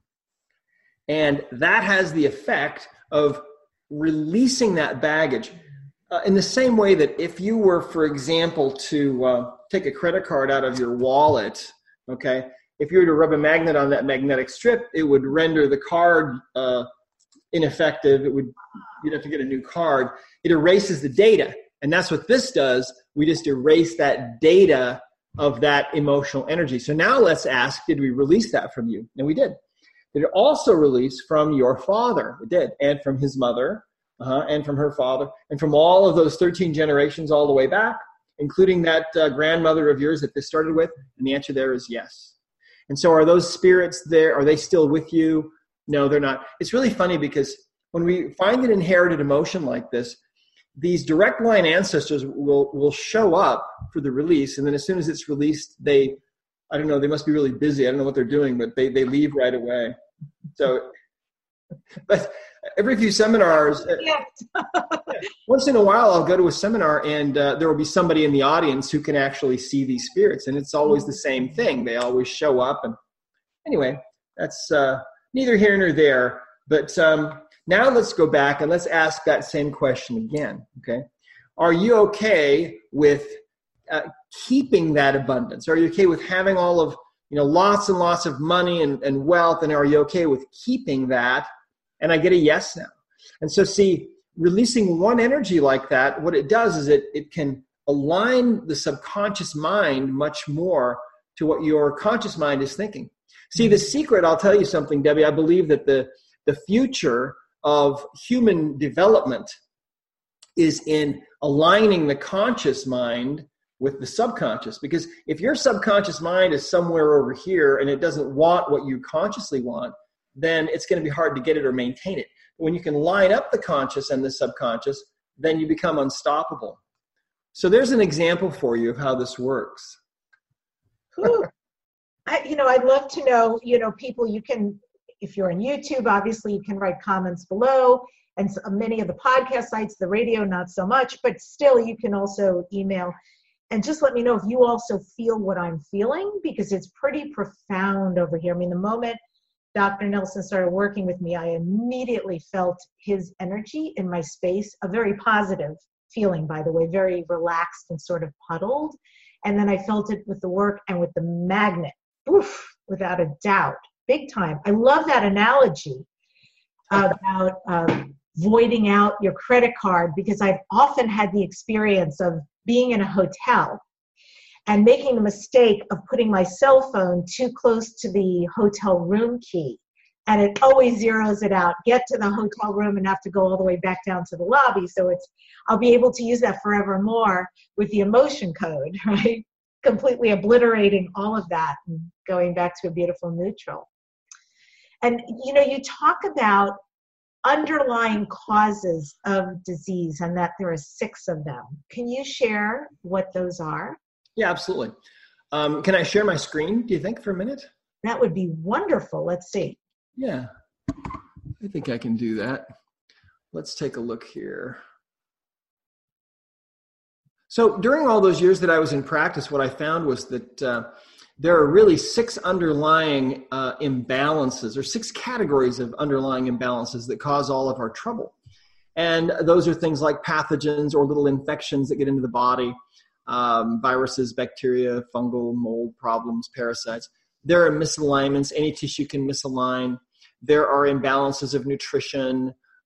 And that has the effect of releasing that baggage uh, in the same way that if you were, for example, to uh, take a credit card out of your wallet, okay, if you were to rub a magnet on that magnetic strip, it would render the card uh, ineffective. It would, you'd have to get a new card. It erases the data. And that's what this does. We just erase that data of that emotional energy. So now let's ask, did we release that from you? And we did. Did it also release from your father? It did. And from his mother, uh-huh, and from her father, and from all of those thirteen generations all the way back, including that uh, grandmother of yours that this started with? And the answer there is yes. And so are those spirits there? Are they still with you? No, they're not. It's really funny because when we find an inherited emotion like this, these direct line ancestors will, will show up for the release. And then as soon as it's released, they, I don't know, they must be really busy. I don't know what they're doing, but they, they leave right away. So, but every few seminars, yeah. Once in a while, I'll go to a seminar and uh, there will be somebody in the audience who can actually see these spirits. And it's always the same thing. They always show up. And anyway, that's uh, neither here nor there. But um, now let's go back and let's ask that same question again. Okay. Are you okay with uh, keeping that abundance? Are you okay with having all of, you know, lots and lots of money and, and wealth? And are you okay with keeping that? And I get a yes now. And so see, releasing one energy like that, what it does is it, it can align the subconscious mind much more to what your conscious mind is thinking. See, the secret, I'll tell you something, Debbie, I believe that the, the future of human development is in aligning the conscious mind with the subconscious. Because if your subconscious mind is somewhere over here and it doesn't want what you consciously want, then it's going to be hard to get it or maintain it. When you can line up the conscious and the subconscious, then you become unstoppable. So there's an example for you of how this works. Ooh. I, you know, I'd love to know, you know, people, you can, if you're on YouTube, obviously you can write comments below, and so many of the podcast sites, the radio, not so much, but still you can also email and just let me know if you also feel what I'm feeling, because it's pretty profound over here. I mean, the moment Doctor Nelson started working with me, I immediately felt his energy in my space, a very positive feeling, by the way, very relaxed and sort of puddled. And then I felt it with the work and with the magnet, oof, without a doubt, big time. I love that analogy about um, voiding out your credit card, because I've often had the experience of being in a hotel and making the mistake of putting my cell phone too close to the hotel room key. And it always zeroes it out. Get to the hotel room and have to go all the way back down to the lobby. So it's, I'll be able to use that forevermore with the emotion code, right? Completely obliterating all of that and going back to a beautiful neutral. And, you know, you talk about underlying causes of disease and that there are six of them. Can you share what those are? Yeah, absolutely. Um, can I share my screen, do you think, for a minute? That would be wonderful. Let's see. Yeah, I think I can do that. Let's take a look here. So during all those years that I was in practice, what I found was that uh, there are really six underlying uh, imbalances, or six categories of underlying imbalances that cause all of our trouble. And those are things like pathogens or little infections that get into the body. Um, viruses, bacteria, fungal, mold problems, parasites. There are misalignments. Any tissue can misalign. There are imbalances of nutrition.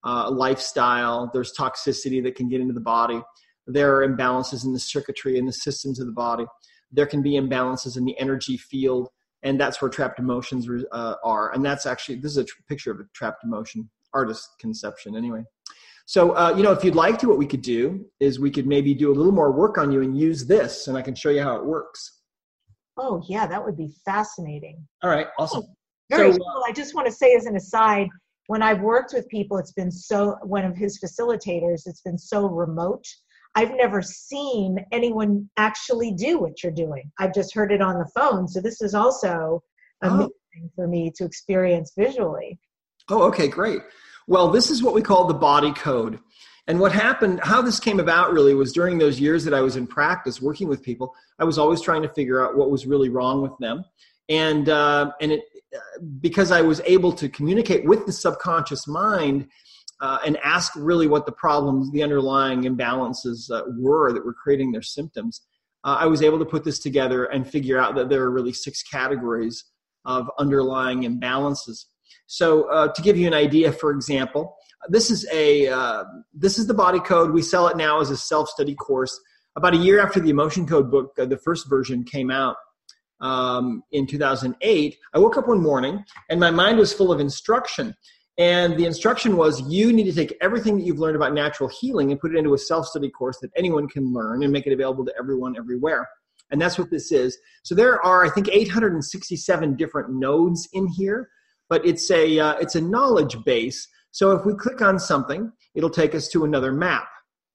uh, lifestyle. There's toxicity that can get into the body. There are imbalances in the circuitry and the systems of the body. There can be imbalances in the energy field, and that's where trapped emotions uh, are. And that's actually, this is a tr- picture of a trapped emotion, artist conception anyway. So, uh, you know, if you'd like to, what we could do is we could maybe do a little more work on you and use this, and I can show you how it works. Oh, yeah, that would be fascinating. All right, awesome. Very so, cool. I just want to say as an aside, when I've worked with people, it's been so, one of his facilitators, it's been so remote. I've never seen anyone actually do what you're doing. I've just heard it on the phone. So this is also amazing oh. for me to experience visually. Oh, okay, great. Well, this is what we call the body code. And what happened, how this came about really was during those years that I was in practice working with people, I was always trying to figure out what was really wrong with them. And, uh, and it, because I was able to communicate with the subconscious mind, Uh, and ask really what the problems, the underlying imbalances uh, were that were creating their symptoms, uh, I was able to put this together and figure out that there are really six categories of underlying imbalances. So uh, to give you an idea, for example, this is a uh, this is the body code. We sell it now as a self-study course. About a year after the Emotion Code book, uh, the first version came out um, in two thousand eight, I woke up one morning and my mind was full of instruction. And the instruction was, you need to take everything that you've learned about natural healing and put it into a self-study course that anyone can learn and make it available to everyone everywhere. And that's what this is. So there are, I think, eight hundred sixty-seven different nodes in here, but it's a uh, it's a knowledge base. So if we click on something, it'll take us to another map.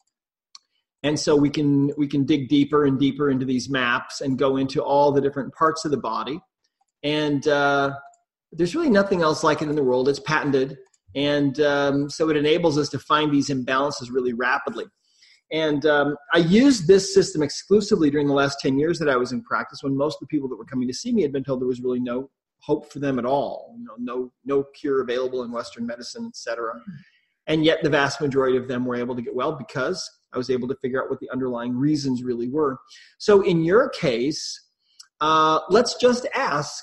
And so we can we can dig deeper and deeper into these maps and go into all the different parts of the body. And uh there's really nothing else like it in the world. It's patented. And um, so it enables us to find these imbalances really rapidly. And um, I used this system exclusively during the last ten years that I was in practice, when most of the people that were coming to see me had been told there was really no hope for them at all. You know, no, no cure available in Western medicine, et cetera. And yet the vast majority of them were able to get well because I was able to figure out what the underlying reasons really were. So in your case, uh, let's just ask,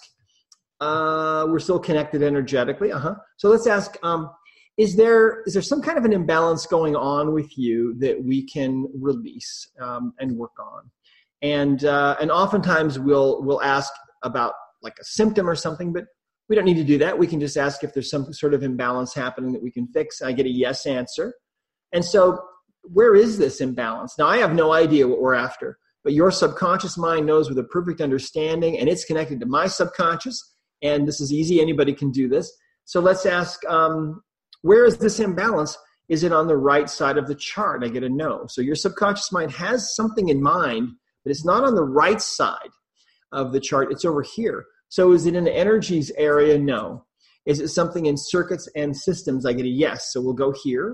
Uh, we're still connected energetically. Uh-huh. So let's ask, um, is there is there some kind of an imbalance going on with you that we can release um, and work on? And uh, and oftentimes we'll we'll ask about like a symptom or something, but we don't need to do that. We can just ask if there's some sort of imbalance happening that we can fix. I get a yes answer. And so where is this imbalance? Now, I have no idea what we're after, but your subconscious mind knows with a perfect understanding, and it's connected to my subconscious. And this is easy. Anybody can do this. So let's ask, um, where is this imbalance? Is it on the right side of the chart? I get a no. So your subconscious mind has something in mind, but it's not on the right side of the chart. It's over here. So is it in the energies area? No. Is it something in circuits and systems? I get a yes. So we'll go here.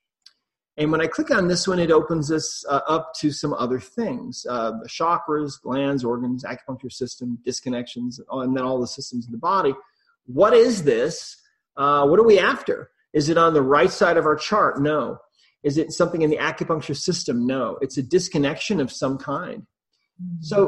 And when I click on this one, it opens us uh, up to some other things, uh, the chakras, glands, organs, acupuncture system, disconnections, and then all the systems in the body. What is this? Uh, what are we after? Is it on the right side of our chart? No. Is it something in the acupuncture system? No. It's a disconnection of some kind. Mm-hmm. So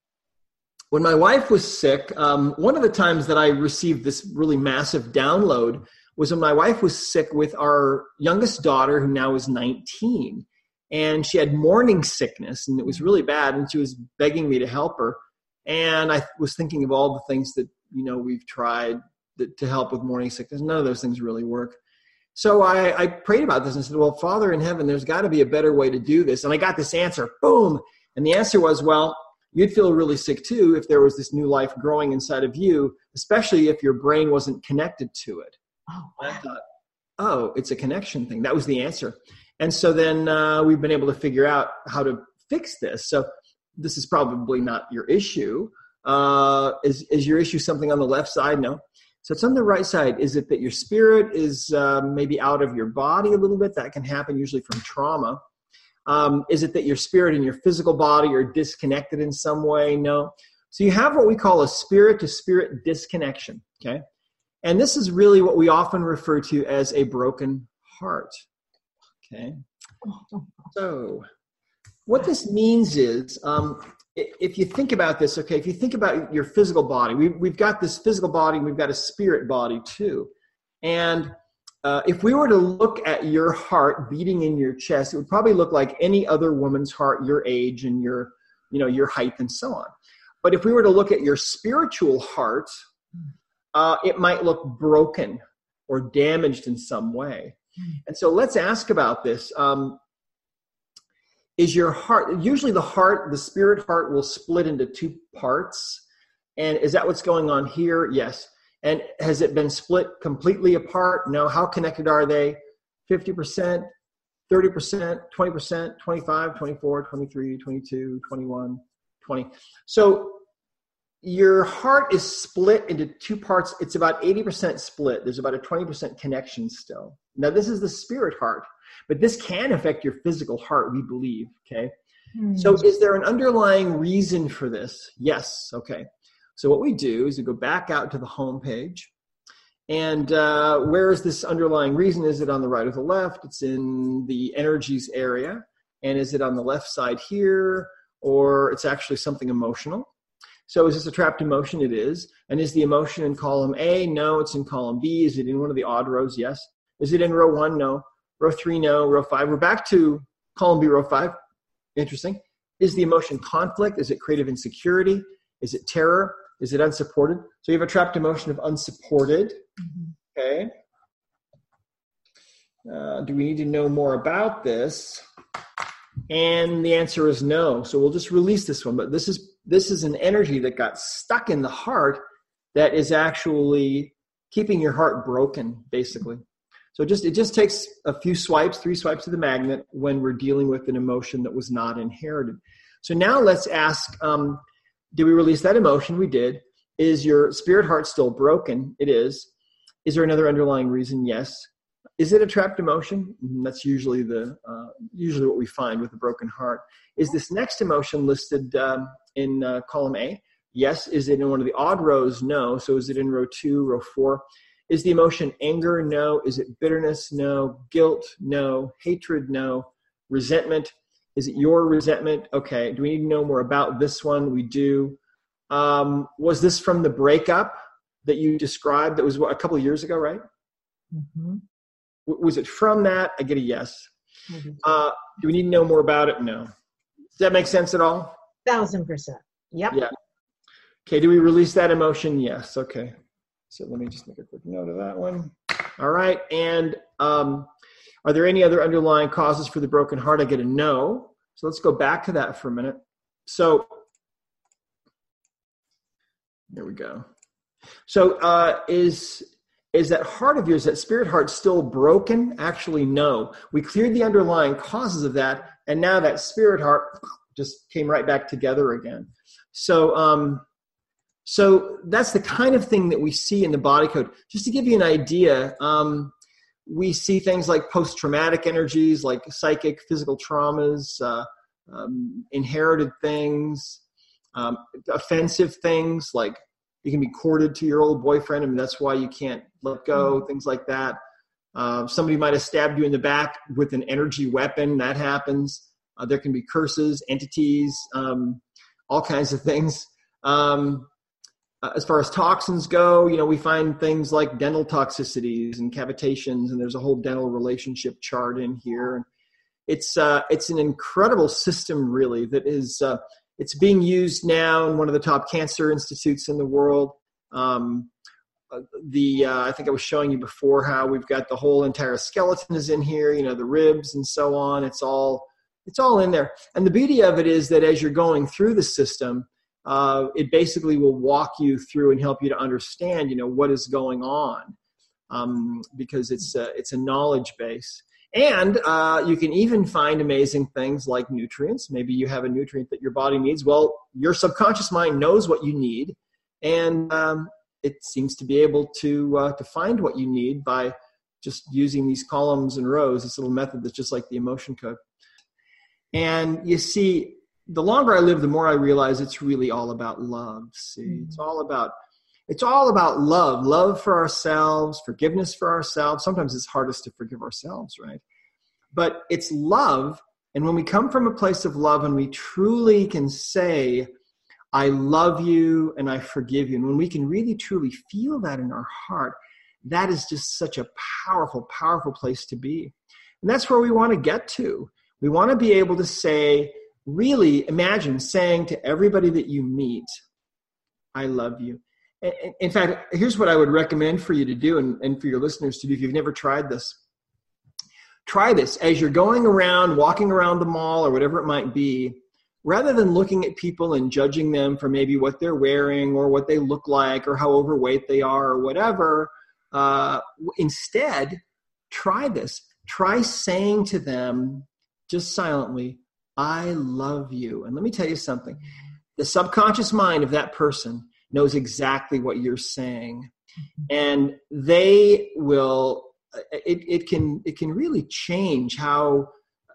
when my wife was sick, um, one of the times that I received this really massive download was when my wife was sick with our youngest daughter, who now is nineteen. And she had morning sickness, and it was really bad, and she was begging me to help her. And I was thinking of all the things that, you know, we've tried that, to help with morning sickness. None of those things really work. So I, I prayed about this and said, well, Father in heaven, there's got to be a better way to do this. And I got this answer, boom. And the answer was, well, you'd feel really sick too if there was this new life growing inside of you, especially if your brain wasn't connected to it. Oh, wow. I thought, oh, it's a connection thing. That was the answer. And so then uh, we've been able to figure out how to fix this. So this is probably not your issue. Uh, is, is your issue something on the left side? No. So it's on the right side. Is it that your spirit is uh, maybe out of your body a little bit? That can happen usually from trauma. Um, is it that your spirit and your physical body are disconnected in some way? No. So you have what we call a spirit-to-spirit disconnection, okay? And this is really what we often refer to as a broken heart. Okay. So what this means is, um, if you think about this, okay, if you think about your physical body, we, we've got this physical body and we've got a spirit body too. And uh, if we were to look at your heart beating in your chest, it would probably look like any other woman's heart, your age and your, you know, your height and so on. But if we were to look at your spiritual heart, uh, it might look broken or damaged in some way. And so let's ask about this. Um, is your heart, usually the heart, the spirit heart will split into two parts. And is that what's going on here? Yes. And has it been split completely apart? No. How connected are they? fifty percent, thirty percent, twenty percent, twenty-five, twenty-four, twenty-three, twenty-two, twenty-one, twenty. So your heart is split into two parts. It's about eighty percent split. There's about a twenty percent connection still. Now, this is the spirit heart, but this can affect your physical heart, we believe, okay? Mm. So is there an underlying reason for this? Yes, okay. So what we do is we go back out to the home page, and uh, where is this underlying reason? Is it on the right or the left? It's in the energies area. And is it on the left side here, or it's actually something emotional? So is this a trapped emotion? It is. And is the emotion in column A? No, it's in column B. Is it in one of the odd rows? Yes. Is it in row one? No. Row three? No. Row five? We're back to column B, row five. Interesting. Is the emotion conflict? Is it creative insecurity? Is it terror? Is it unsupported? So you have a trapped emotion of unsupported. Mm-hmm. Okay. Uh, do we need to know more about this? And the answer is no. So we'll just release this one. But this is this is an energy that got stuck in the heart that is actually keeping your heart broken, basically. So just it just takes a few swipes, three swipes of the magnet when we're dealing with an emotion that was not inherited. So now let's ask, um, did we release that emotion? We did. Is your spirit heart still broken? It is. Is there another underlying reason? Yes. Is it a trapped emotion? That's usually the uh, usually what we find with a broken heart. Is this next emotion listed um, in uh, column A? Yes. Is it in one of the odd rows? No. So is it in row two, row four? Is the emotion anger? No. Is it bitterness? No. Guilt? No. Hatred? No. Resentment? Is it your resentment? Okay. Do we need to know more about this one? We do. Um, was this from the breakup that you described that was what, a couple of years ago, right? Mm-hmm. Was it from that? I get a yes. Mm-hmm. Uh, do we need to know more about it? No. Does that make sense at all? Thousand percent. Yep. Yeah. Okay. Do we release that emotion? Yes. Okay. So let me just make a quick note of that one. All right. And um, are there any other underlying causes for the broken heart? I get a no. So let's go back to that for a minute. So there we go. So uh, is... Is that heart of yours, that spirit heart, still broken? Actually, no. We cleared the underlying causes of that, and now that spirit heart just came right back together again. So, um, so that's the kind of thing that we see in the body code. Just to give you an idea, um, we see things like post-traumatic energies, like psychic, physical traumas, uh, um, inherited things, um, offensive things like you can be courted to your old boyfriend, and that's why you can't let go, things like that. Uh, somebody might have stabbed you in the back with an energy weapon. That happens. Uh, there can be curses, entities, um, all kinds of things. Um, uh, as far as toxins go, you know, we find things like dental toxicities and cavitations, and there's a whole dental relationship chart in here. And it's uh, it's an incredible system, really, that is uh, – it's being used now in one of the top cancer institutes in the world. Um, the uh, I think I was showing you before how we've got the whole entire skeleton is in here, you know, the ribs and so on. It's all it's all in there. And the beauty of it is that as you're going through the system, uh, it basically will walk you through and help you to understand, you know, what is going on, um, because it's a, it's a knowledge base. And uh, you can even find amazing things like nutrients. Maybe you have a nutrient that your body needs. Well, your subconscious mind knows what you need, and um, it seems to be able to uh, to find what you need by just using these columns and rows, this little method that's just like the emotion code. And you see, the longer I live, the more I realize it's really all about love. See, mm-hmm. it's all about It's all about love, love for ourselves, forgiveness for ourselves. Sometimes it's hardest to forgive ourselves, right? But it's love. And when we come from a place of love and we truly can say, I love you and I forgive you, and when we can really truly feel that in our heart, that is just such a powerful, powerful place to be. And that's where we want to get to. We want to be able to say, really imagine saying to everybody that you meet, I love you. In fact, here's what I would recommend for you to do, and, and for your listeners to do if you've never tried this. Try this as you're going around, walking around the mall or whatever it might be. Rather than looking at people and judging them for maybe what they're wearing or what they look like or how overweight they are or whatever, uh, instead, try this. Try saying to them just silently, I love you. And let me tell you something. The subconscious mind of that person knows exactly what you're saying. And they will, it, it can it can really change how,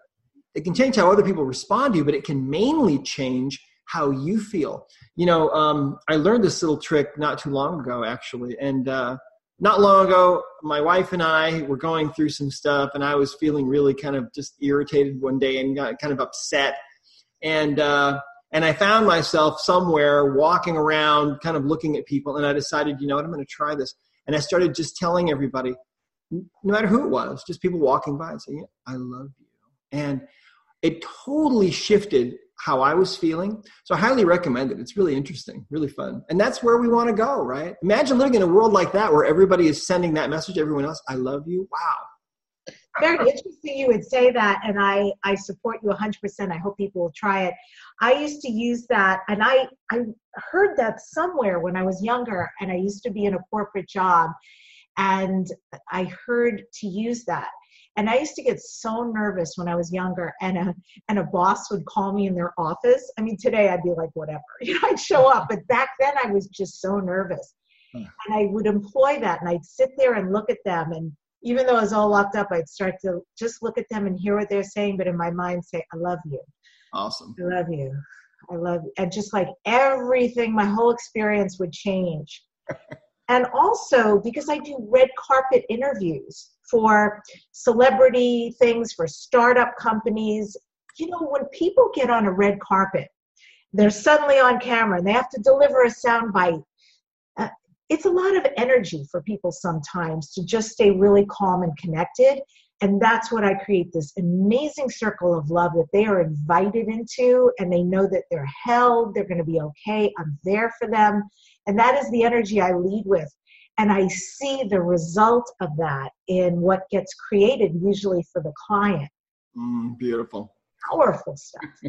it can change how other people respond to you, but it can mainly change how you feel. You know, um, I learned this little trick not too long ago, actually. And uh, not long ago, my wife and I were going through some stuff, and I was feeling really kind of just irritated one day and got kind of upset. And uh, and I found myself somewhere walking around, kind of looking at people, and I decided, you know what, I'm going to try this. And I started just telling everybody, no matter who it was, just people walking by and saying, I love you. And it totally shifted how I was feeling. So I highly recommend it. It's really interesting, really fun. And that's where we want to go, right? Imagine living in a world like that where everybody is sending that message to everyone else. I love you. Wow. Very interesting you would say that, and I, I support you one hundred percent. I hope people will try it. I used to use that, and I, I heard that somewhere when I was younger, and I used to be in a corporate job, and I heard to use that. And I used to get so nervous when I was younger, and a, and a boss would call me in their office. I mean, today I'd be like, whatever, you know, I'd show up. But back then I was just so nervous. Hmm. And I would employ that, and I'd sit there and look at them. And even though I was all locked up, I'd start to just look at them and hear what they're saying, but in my mind say, I love you. Awesome. I love you. I love you. And just like everything, my whole experience would change. And also because I do red carpet interviews for celebrity things, for startup companies. You know, when people get on a red carpet, they're suddenly on camera and they have to deliver a soundbite. Uh, it's a lot of energy for people sometimes to just stay really calm and connected. And that's what I create, this amazing circle of love that they are invited into, and they know that they're held, they're going to be okay, I'm there for them. And that is the energy I lead with. And I see the result of that in what gets created, usually for the client. Mm, beautiful. Powerful stuff.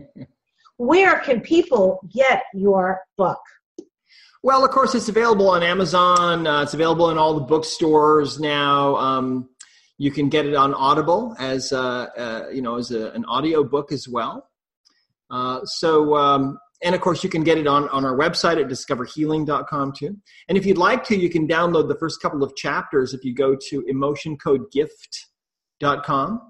Where can people get your book? Well, of course, it's available on Amazon. Uh, it's available in all the bookstores now. Um, you can get it on Audible as uh, uh, you know, as a, an audio book as well. Uh, so. Um, And, of course, you can get it on, on our website at discover healing dot com, too. And if you'd like to, you can download the first couple of chapters if you go to emotion code gift dot com.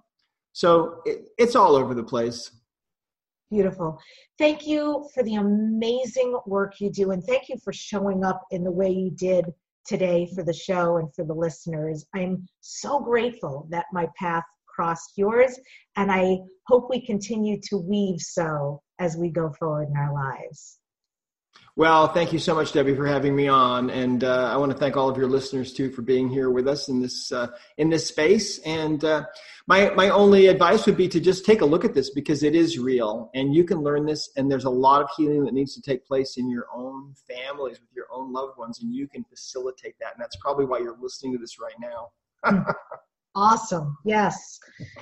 So it, it's all over the place. Beautiful. Thank you for the amazing work you do. And thank you for showing up in the way you did today for the show and for the listeners. I'm so grateful that my path crossed yours. And I hope we continue to weave so as we go forward in our lives. Well, thank you so much, Debbie, for having me on. And uh, I want to thank all of your listeners, too, for being here with us in this uh, in this space. And uh, my, my only advice would be to just take a look at this, because it is real. And you can learn this. And there's a lot of healing that needs to take place in your own families with your own loved ones. And you can facilitate that. And that's probably why you're listening to this right now. Awesome. Yes.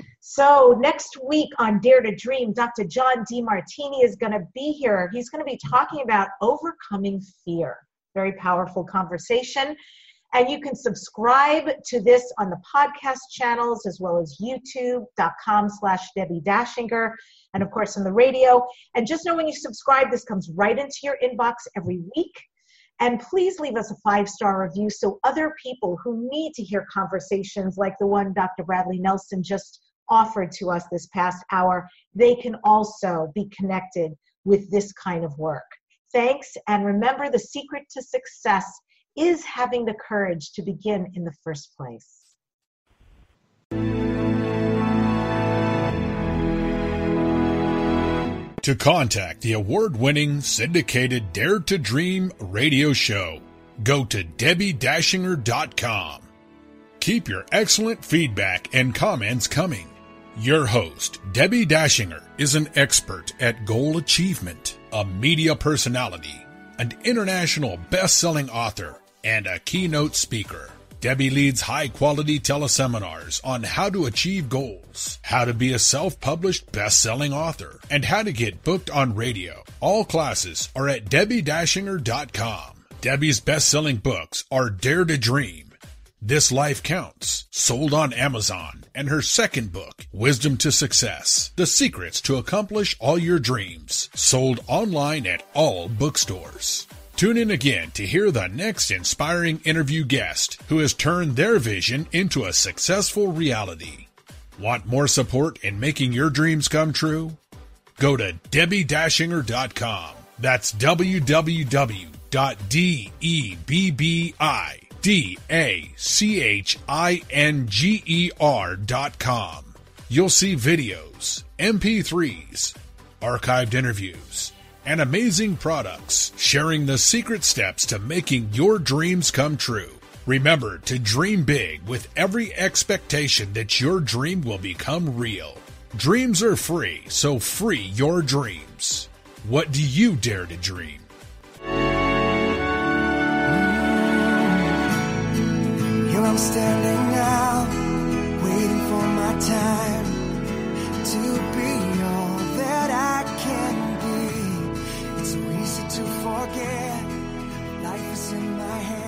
So next week on Dare to Dream, Doctor John Demartini is going to be here. He's going to be talking about overcoming fear. Very powerful conversation. And you can subscribe to this on the podcast channels as well as youtube.com slash Debbie Dashinger. And of course on the radio. And just know when you subscribe, this comes right into your inbox every week. And please leave us a five-star review so other people who need to hear conversations like the one Doctor Bradley Nelson just offered to us this past hour, they can also be connected with this kind of work. Thanks, and remember, the secret to success is having the courage to begin in the first place. To contact the award-winning syndicated Dare to Dream radio show, go to Debbie Dashinger dot com. keep your excellent feedback and comments coming. Your host, Debbie Dashinger, is an expert at goal achievement, a media personality, an international best-selling author, and a keynote speaker. Debbie leads high-quality teleseminars on how to achieve goals, how to be a self-published best-selling author, and how to get booked on radio. All classes are at debbie dashinger dot com. Debbie's best-selling books are Dare to Dream, This Life Counts, sold on Amazon, and her second book, Wisdom to Success, The Secrets to Accomplish All Your Dreams, sold online at all bookstores. Tune in again to hear the next inspiring interview guest who has turned their vision into a successful reality. Want more support in making your dreams come true? Go to debbie dashinger dot com. That's w w w dot debbie dashinger dot com. You'll see videos, M P threes, archived interviews, and amazing products sharing the secret steps to making your dreams come true. Remember to dream big with every expectation that your dream will become real. Dreams are free, so free your dreams. What do you dare to dream? Here I'm standing now, waiting for my time to be all that I can be. It's so easy to forget, life is in my hands.